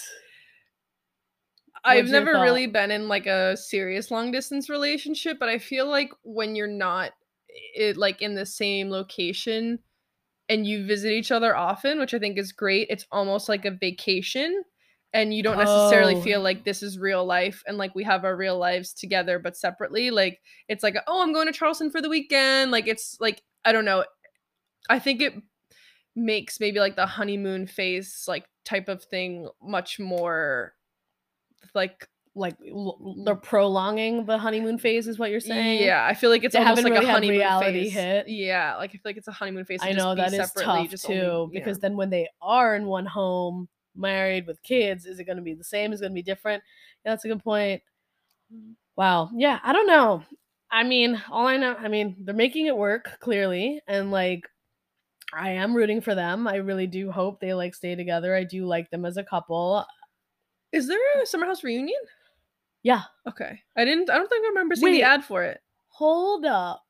I've What's your never thought? really been in like a serious long distance relationship, but I feel like when you're not it like in the same location and you visit each other often, which I think is great, it's almost like a vacation and you don't necessarily Oh, feel like this is real life and like we have our real lives together but separately. Like it's like, "Oh, I'm going to Charleston for the weekend." Like it's like I don't know. I think it makes maybe like the honeymoon phase like type of thing much more like like l- they're prolonging the honeymoon phase, is what you're saying? yeah, I feel like it's They almost haven't like a really had honeymoon reality phase. hit. Yeah, like I feel like it's a honeymoon phase to I just know be that is separately, tough just only too, yeah. because then when they are in one home, married with kids, is it going to be the same? Is it going to be different? Yeah, that's a good point. Wow. Yeah, I don't know. I mean, all I know, I mean, they're making it work clearly, and like I am rooting for them. I really do hope they like stay together. I do like them as a couple. Is there a Summer House reunion? Yeah. Okay. I didn't I don't think I remember seeing the Wait, ad for it. hold up.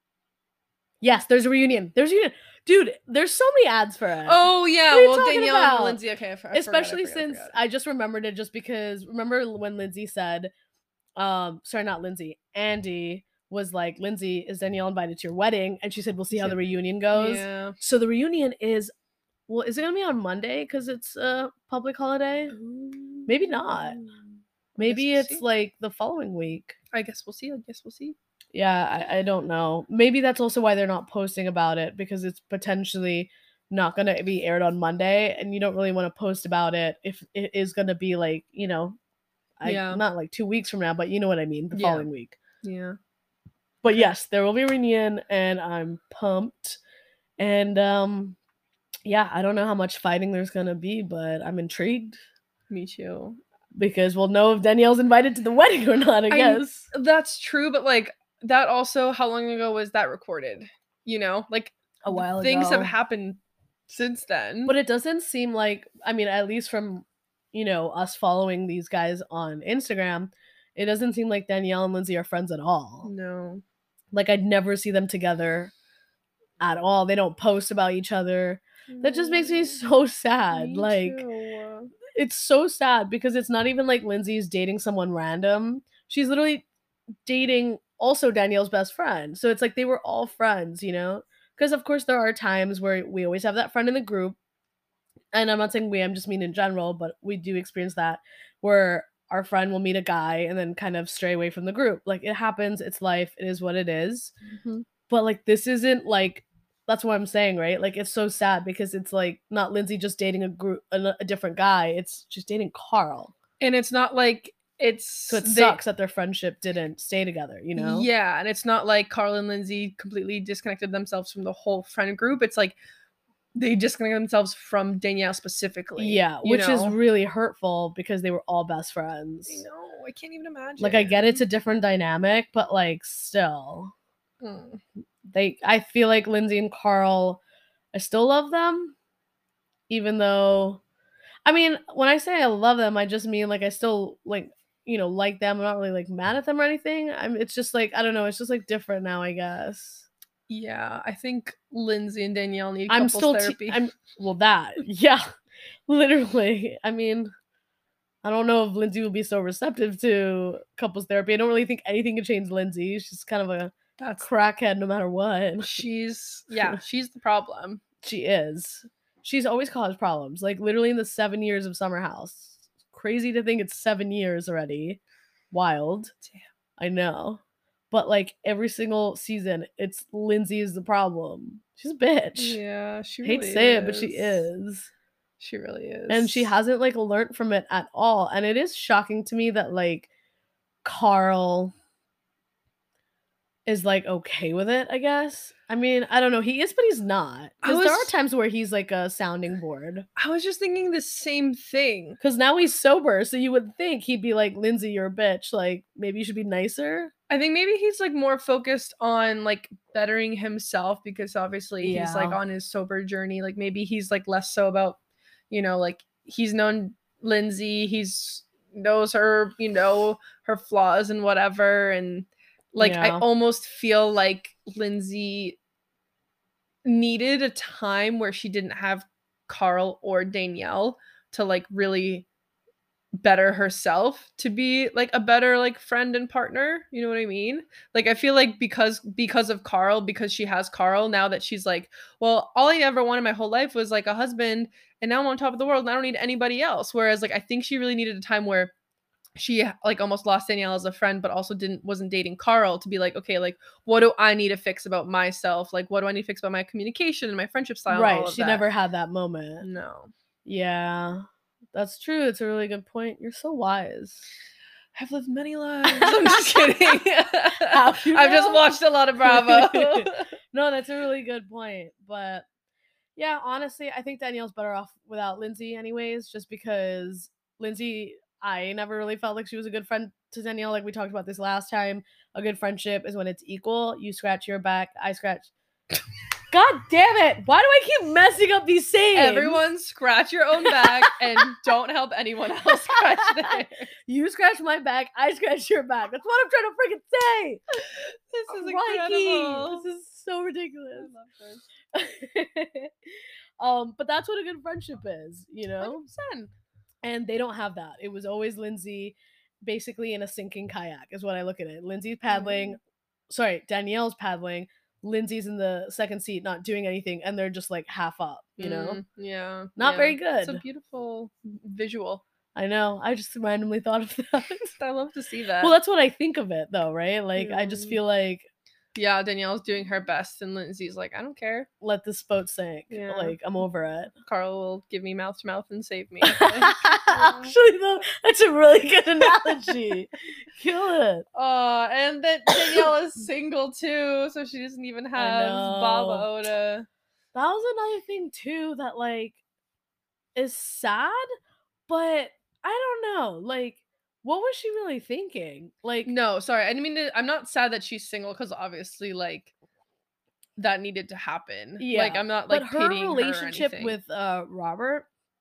Yes, there's a reunion. There's a reunion. Dude, there's so many ads for it. Oh, What yeah, are you well, talking Danielle and about? Lindsay, okay, I for I forgot, I Especially forgot, I since forgot. I just remembered it just because remember when Lindsay said, um, sorry, not Lindsay, Andy was like, Lindsay, is Danielle invited to your wedding? And she said, we'll see how the reunion goes. Yeah. So the reunion is, well, is it gonna be on Monday because it's a public holiday? Maybe not. Ooh. I guess Maybe we'll it's see. like the following week. I guess we'll see, I guess we'll see. Yeah, I, I don't know. Maybe that's also why they're not posting about it because it's potentially not going to be aired on Monday and you don't really want to post about it if it is going to be like, you know, I Yeah. not like two weeks from now, but you know what I mean, the Yeah. following week. Yeah. But Okay. yes, there will be a reunion and I'm pumped. And um yeah, I don't know how much fighting there's going to be, but I'm intrigued Me too. because we'll know if Danielle's invited to the wedding or not, I I guess. that's true, but, like, that also how long ago was that recorded? You know? Like, A while things have ago. happened since then. But it doesn't seem like I mean, at least from, you know, us following these guys on Instagram, it doesn't seem like Danielle and Lindsay are friends at all. No. Like, I'd never see them together at all. They don't post about each other. That just makes me so sad. Me Like, too. it's so sad because it's not even like Lindsay's dating someone random. She's literally dating also Danielle's best friend. So it's like they were all friends, you know? Because of course there are times where we always have that friend in the group, and I'm not saying we, I'm just mean in general, but we do experience that where our friend will meet a guy and then kind of stray away from the group. Like it happens, it's life, it is what it is. Mhm. But like this isn't like that's what I'm saying, right? Like it's so sad because it's like not Lindsay just dating a group a, a different guy. It's just dating Carl. And it's not like it's So it they sucks that their friendship didn't stay together, you know? yeah, and it's not like Carl and Lindsay completely disconnected themselves from the whole friend group. It's like they disconnected themselves from Danielle specifically. Yeah, You which is know? really hurtful because they were all best I friends. know. I can't even imagine. Like I get it's a different dynamic, but like still. Mm. They I feel like Lindsay and Carl, I still love them, even though I mean, when I say I love them, I just mean like I still like, you know, like them. I'm not really like mad at them or anything. I'm it's just like I don't know, it's just like different now, I guess. Yeah, I think Lindsay and Danielle need I'm couples still t- therapy. I'm well that. Yeah. Literally. I mean, I don't know if Lindsay will be so receptive to couples therapy. I don't really think anything can change Lindsay. She's kind of a That's crackhead no matter what. she's yeah, she's the problem. She is. She's always caused problems. Like literally in the seven years of Summer House. Crazy to think it's seven years already. Wild. Damn. I know. but like every single season, it's Lindsay is the problem. She's a bitch. Yeah, she Hate to really say it, but she is. is. She really is. And she hasn't like learned from it at all. And it is shocking to me that like Carl is like okay with it, I guess. I mean, I don't know. He is, but he's not. I Because there are was- times where he's like a sounding board. I was just thinking the same thing. Because now he's sober, so you would think he'd be like, Lindsay, you're a bitch. Like, maybe you should be nicer. I think maybe he's like more focused on like bettering himself because obviously he's like Yeah. on his sober journey. Like maybe he's like less so about, you know, like he's known Lindsay, he's knows her, you know, her flaws and whatever. And like I Yeah. almost feel like Lindsay needed a time where she didn't have Carl or Danielle to like really better herself to be like a better like friend and partner, you know what I mean? Like I feel like because because of Carl, because she has Carl, now that she's like, well, all I ever wanted my whole life was like a husband, and now I'm on top of the world and I don't need anybody else. Whereas like I think she really needed a time where she like almost lost Danielle as a friend, but also didn't wasn't dating Carl to be like, okay, like what do I need to fix about myself? Like what do I need to fix about my communication and my friendship style? and all Right. of She that. never had that moment. No. Yeah. That's true. It's a really good point. You're so wise. I've lived many lives. I'm just kidding. Have you I've just now? watched a lot of Bravo. No, that's a really good point. But yeah, honestly, I think Danielle's better off without Lindsay, anyways, just because Lindsay, I never really felt like she was a good friend to Danielle. Like we talked about this last time. A good friendship is when it's equal. You scratch your back, I scratch. God damn it! Why do I keep messing up these sayings? Everyone scratch your own back and don't help anyone else scratch theirs. You scratch my back, I scratch your back. That's what I'm trying to freaking say. This is Crikey, incredible. this is so ridiculous. I love this. um, but that's what a good friendship is, you know? one hundred percent. And they don't have that. It was always Lindsay basically in a sinking kayak, is what I look at it. Lindsay's paddling, Mhm. sorry, Danielle's paddling, Lindsay's in the second seat not doing anything, and they're just like half up, you know? Mm, yeah. Not yeah. very It's a good. beautiful visual. I know. I just randomly thought of that. I love to see that. Well, that's what I think of it though, right? Like I just Mm. feel like Yeah, Danielle's doing her best, and Lindsay's like, I don't care. let this boat sink. Yeah. Like I'm over it. Carl will give me mouth to mouth and save me. Actually, though, that's a really good analogy. Kill it. Uh, and that Danielle is single too, so she doesn't even have Baba know. Oda. That was another thing too that like is sad, but I don't know. Like, what was she really thinking? Like, No, sorry, I didn't mean to. I'm not sad that she's single because obviously, like, that needed to happen. yeah, Like, I'm not like but her pitying relationship her or anything. with uh Robert,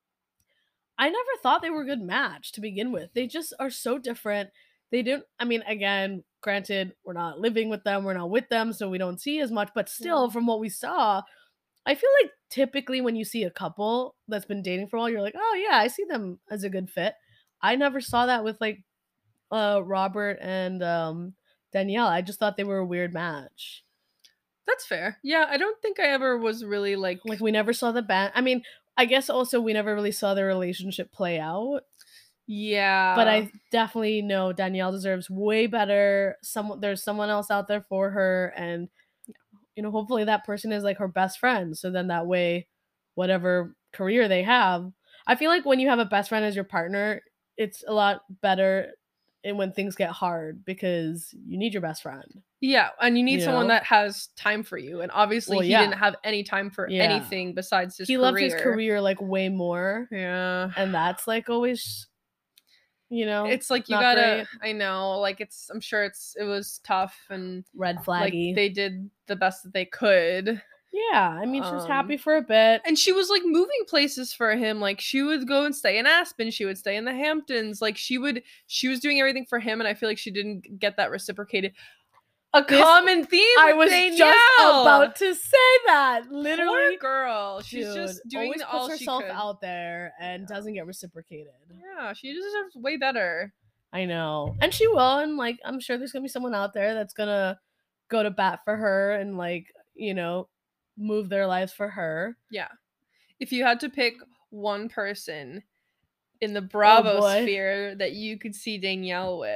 I never thought they were a good match to begin with. They just are so different. They didn't. I mean, again, granted, we're not living with them, we're not with them, so we don't see as much. But still, Yeah. from what we saw, I feel like typically when you see a couple that's been dating for a while, you're like, oh yeah, I see them as a good fit. I never saw that with like uh Robert and um Danielle. I just thought they were a weird match. That's fair. Yeah, I don't think I ever was really like Like we never saw the band. I mean, I guess also we never really saw their relationship play out. yeah. But I definitely know Danielle deserves way better. Someone there's someone else out there for her, and you know, hopefully that person is like her best friend. So then that way, whatever career they have, I feel like when you have a best friend as your partner, it's a lot better and when things get hard because you need your best friend. Yeah, and you need You someone know? that has time for you. And obviously, Well, he yeah. didn't have any time for Yeah. anything besides his he career. loved his career like way more, Yeah. and that's like always, you know, It's like you not gotta. great. I know, like it's. I'm sure it's. It was tough, and Red like flaggy. they did the best that they could. yeah, I mean, she was Um, happy for a bit. And she was like moving places for him. Like she would go and stay in Aspen. She would stay in the Hamptons. Like she would. She was doing everything for him, and I feel like she didn't get that reciprocated. A This- common theme. I with was just Danielle. about to say that. Literally, Poor girl. She's dude, just doing always all puts she herself could. out there and Yeah. doesn't get reciprocated. Yeah, she deserves way better. I know, and she will, and like I'm sure there's gonna be someone out there that's gonna go to bat for her and like you know move their lives for her. Yeah. If you had to pick one person in the Bravo boy. sphere that you could see Danielle with,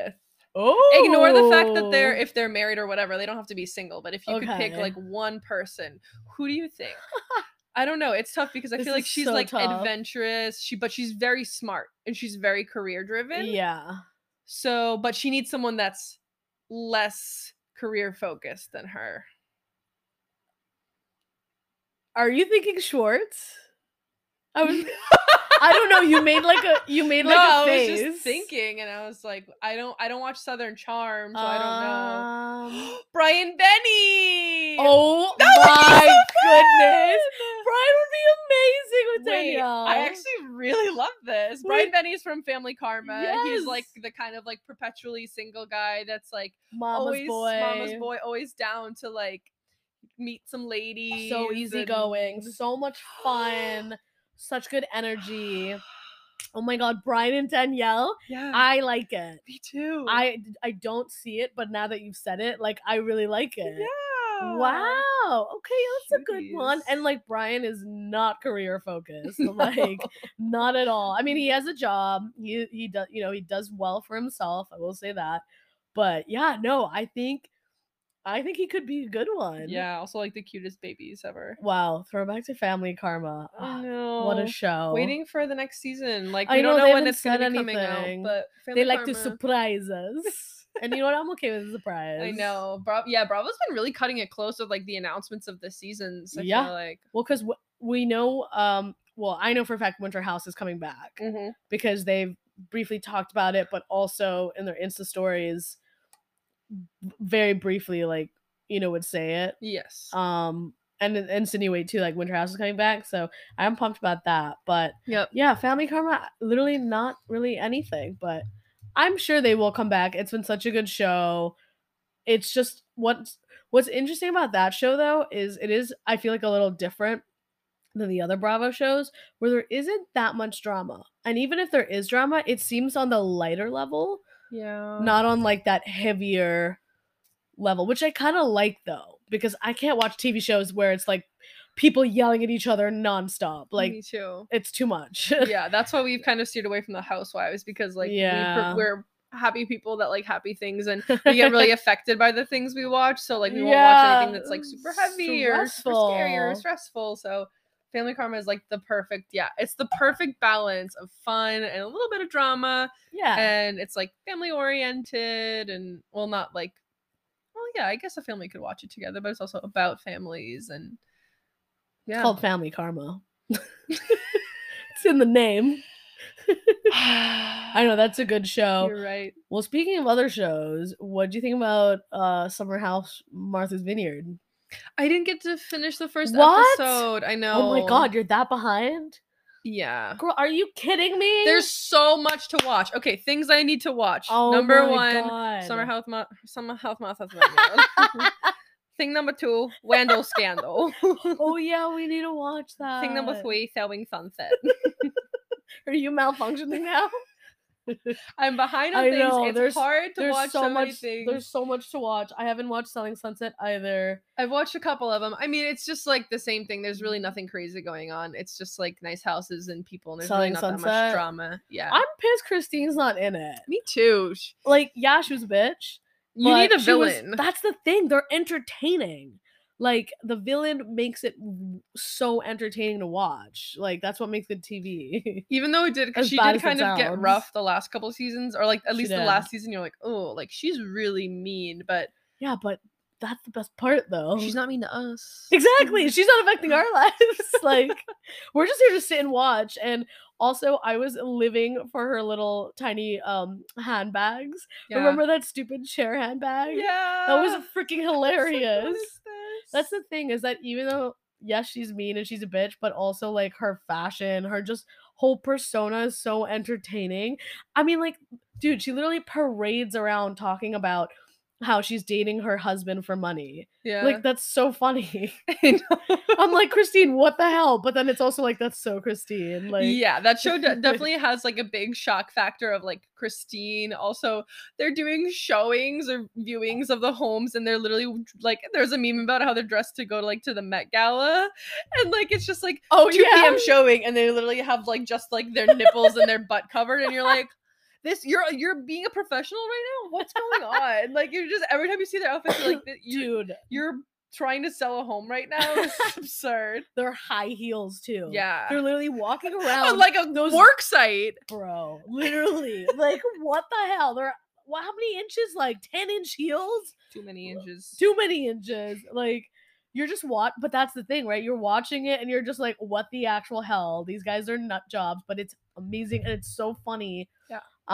Oh, Ignore the fact that they're if they're married or whatever, they don't have to be single. But if you could pick Okay. like one person, who do you think? I don't know. It's tough because I This feel like is she's so like tough. adventurous. She but she's very smart and she's very career driven. Yeah. So, but she needs someone that's less career focused than her. Are you thinking Schwartz? I was I don't know, you made like a you made No, like a I was face. just thinking, and I was like, I don't, I don't watch Southern Charm, so I don't know. Um, Brian Benny. Oh That would be my so goodness. fun! Brian would be amazing with Wait, Danielle. I actually really love this. Brian Wait. Benny's from Family Karma. He's like Yes. the kind of like perpetually single guy that's like Mama's always boy. mama's boy, always down to like meet some ladies. So easygoing, and- so much fun, such good energy. Oh my god, Brian and Danielle. Yeah, I like it. me too. I I don't see it, but now that you've said it, like I really like it. yeah. Wow. Okay, that's a good one. Cuties. And like Brian is not career focused. Like not at all. I mean, he has a job. He he does, you know, he does well for himself. I will say that. But yeah, no, I think I think he could be a good one. Yeah, also like the cutest babies ever. Wow, throwback to Family Karma. I Ah, know. what a show. Waiting for the next season. Like I we know, don't know they when haven't it's gonna said be coming anything. out, but Family They like to Karma- surprise us. And you know what? I'm okay with the surprise. I know. Bra- yeah, Bravo's been really cutting it close with like the announcements of the seasons. I Yeah. feel like. Well, because w- we know, um, well, I know for a fact Winter House is coming back Mm-hmm. because they've briefly talked about it, but also in their Insta stories, v- very briefly, like, you know, would say it. Yes. Um, and in- insinuate too, like Winter House is coming back. So I'm pumped about that. But Yep. yeah, Family Karma, literally not really anything, but I'm sure they will come back. It's been such a good show. It's just what's what's interesting about that show though is it is I feel like a little different than the other Bravo shows where there isn't that much drama. And even if there is drama, it seems on the lighter level, Yeah. not on like that heavier level, which I kind of like though, because I can't watch T V shows where it's like people yelling at each other nonstop. Like Me too. it's too much. Yeah, that's why we've kind of steered away from the Housewives because like Yeah. we, we're happy people that like happy things and we get really affected by the things we watch. So like we won't watch Yeah, anything that's like super heavy or super scary or stressful. stressful. So Family Karma is like the perfect, yeah, it's the perfect balance of fun and a little bit of drama, Yeah. and it's like family oriented and well, not like, well, yeah, I guess a family could watch it together, but it's also about families and It's yeah. called Family Karma. It's in the name. I know that's a good show. You're right. Well, speaking of other shows, what do you think about uh Summer House Martha's Vineyard? I didn't get to finish the first What? episode. I know. Oh my god, you're that behind? Yeah. Girl, are you kidding me? There's so much to watch. Okay, things I need to watch. oh Number my one, god. Summer Health Mo- Summer Health Martha's Vineyard. Thing number two, Wendell Scandal. Oh yeah, we need to watch that. Thing number three, Selling Sunset. Are you malfunctioning now? I'm behind on I things. know, It's there's- hard to There's watch so so many much. things. There's so much to watch. I haven't watched Selling Sunset either. I've watched a couple of them. I mean, it's just like the same thing. There's really nothing crazy going on. It's just like nice houses and people, and there's Selling really not that Sunset? much drama. Yeah. I'm pissed Christine's not in it. Me too. Sh- Like, yeah, she was a bitch. You need but a she was- villain. that's the thing. They're entertaining. Like the villain makes it w- so entertaining to watch. Like that's what makes good T V. Even though it did, As she bad did as it kind of get sounds. rough the last couple seasons, or like at She least the did. last season. You're like, oh, like she's really mean, but Yeah, but that's the best part though. she's not mean to us. Exactly. She's not affecting our lives. Like we're just here to sit and watch. And also I was living for her little tiny um handbags. Yeah. Remember that stupid chair handbag? Yeah, That was freaking It's like, hilarious. what is this? That's the thing is that even though yes she's mean and she's a bitch, but also like her fashion, her just whole persona is so entertaining. I mean like dude, she literally parades around talking about how she's dating her husband for money. yeah. Like that's so funny. I know. I'm like, Christine, what the hell? But then it's also like that's so Christine. Like yeah, that show de- definitely has like a big shock factor of like Christine. Also, they're doing showings or viewings of the homes, and they're literally like, there's a meme about how they're dressed to go to like to the Met Gala, and like it's just like Oh two yeah. p.m. showing, and they literally have like just like their nipples and their butt covered, and you're like, this you're you're being a professional right now? What's going on? Like you're just every time you see their outfits, you're like you, Dude, you're trying to sell a home right now. This is absurd. they're high heels too. Yeah. They're literally walking On around like a those- work site. bro. Literally. Like what the hell? They're well, how many inches? Like ten inch heels? Too many inches. Too many inches. Like you're just watch but that's the thing, right? You're watching it and you're just like, what the actual hell? These guys are nut jobs, but it's amazing and it's so funny. Yeah.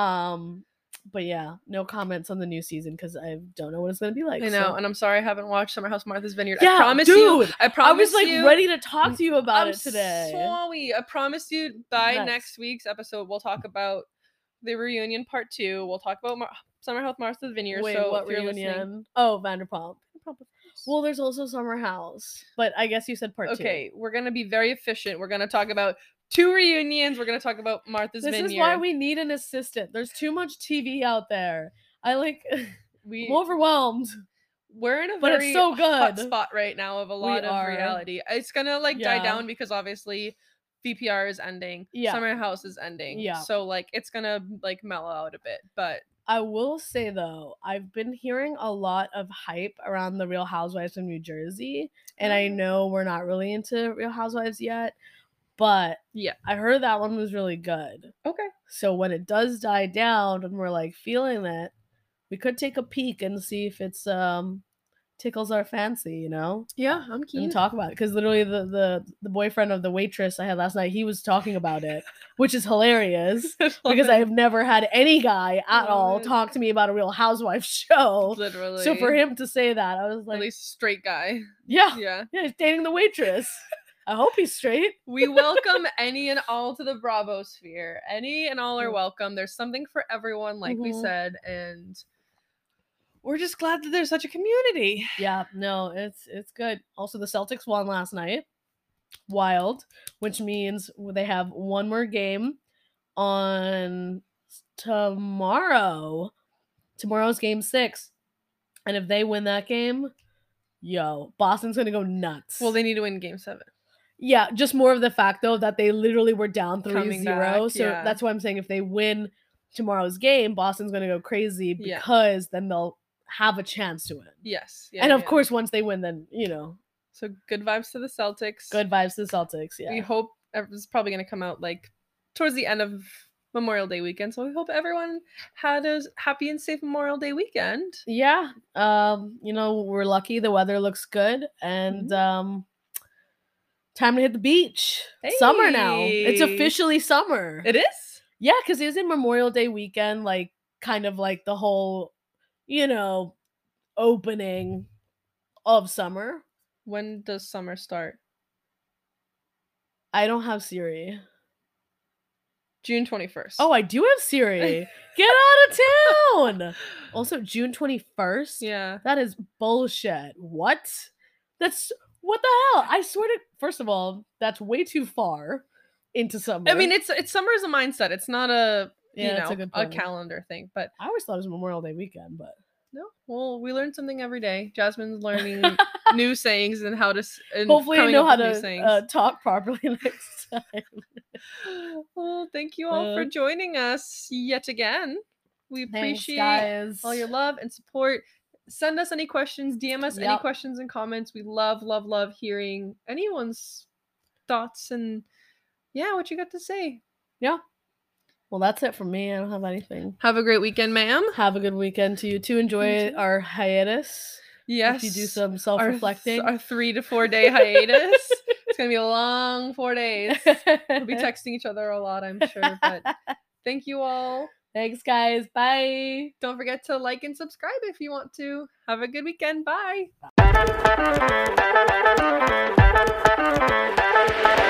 Um But yeah, no comments on the new season because I don't know what it's gonna be like. I know, so. and I'm sorry I haven't watched Summer House Martha's Vineyard. Yeah, I promise you. dude, I I promise was like you. ready to talk to you about I'm it today. sorry. I promise you. By Nice. next week's episode, we'll talk about the reunion part two. We'll talk about Mar- Summer House Martha's Vineyard. Wait, so what if you're reunion? listening- Oh, Vanderpump. Well, there's also Summer House, but I guess you said part two. Okay, we're gonna be very efficient. We're gonna talk about two reunions. We're gonna talk about Martha's This Vineyard. is why we need an assistant. There's too much T V out there. I like. we I'm overwhelmed. we're in a but it's very so hot good. spot right now of a lot of are. reality. It's gonna like die Yeah. down because obviously V P R is ending. Yeah. Summer House is ending. Yeah. So like it's gonna like mellow out a bit, but I will say though, I've been hearing a lot of hype around the Real Housewives of New Jersey, and I know we're not really into Real Housewives yet, but yeah. I heard that one was really good. Okay. So when it does die down and we're like feeling it, we could take a peek and see if it's um tickles our fancy, you know? Yeah, I'm keen. And talk about it. Because literally the, the the boyfriend of the waitress I had last night, he was talking about it, which is hilarious. Because I have never had any guy at all Love it. talk to me about a Real Housewives show. literally. So for him to say that, I was at like, least straight guy. yeah, Yeah. yeah, he's dating the waitress. I hope he's straight. We welcome any and all to the Bravo sphere. Any and all are Mm. welcome. There's something for everyone, like we Mhm. said, and we're just glad that there's such a community. Yeah, no, it's it's good. Also, the Celtics won last night. Wild, which means they have one more game on tomorrow. Tomorrow's game six. And if they win that game, yo, Boston's gonna go nuts. Well, they need to win game seven. yeah, just more of the fact though that they literally were down three Coming zero. back, So yeah. that's why I'm saying if they win tomorrow's game, Boston's gonna go crazy Yeah. because then they'll have a chance to win. Yes. Yeah, and of yeah. course, once they win, then you know, So good vibes to the Celtics. good vibes to the Celtics. Yeah. We hope it's probably going to come out like towards the end of Memorial Day weekend. So we hope everyone had a happy and safe Memorial Day weekend. Yeah. Um, you know, we're lucky the weather looks good and Mhm. um time to hit the beach. Summer now. It's Hey. officially summer. It is? Yeah, because isn't Memorial Day weekend like kind of like the whole, you know, opening of summer? When does summer start? I don't have Siri. June twenty-first. Oh, I do have Siri. Get out of town. Also, June twenty-first. yeah. That is bullshit. What? That's what the hell? I swear to first of all, that's way too far into summer. I mean, it's it's summer is a mindset. It's not a you Yeah, that's know a good a point. calendar thing. But I always thought it was Memorial Day weekend, but no, well, we learn something every day. Jasmine's learning new sayings and how to s- and hopefully I coming know up how with new to sayings. uh, talk properly next time. Well, thank you all for Uh, joining us yet again. We Thanks, appreciate guys. all your love and support. Send us any questions, D M us any Yep. questions and comments. We love, love, love hearing anyone's thoughts and yeah, what you got to say. Yeah. Well, that's it from me. I don't have anything. Have a great weekend, ma'am. Have a good weekend to you too. Enjoy too. our hiatus. Yes. If you do some our, self-reflecting. our three to four day hiatus. It's gonna be a long four days. We'll be texting each other a lot, I'm sure. But thank you all. Thanks, guys. Bye. Don't forget to like and subscribe if you want to. Have a good weekend. Bye.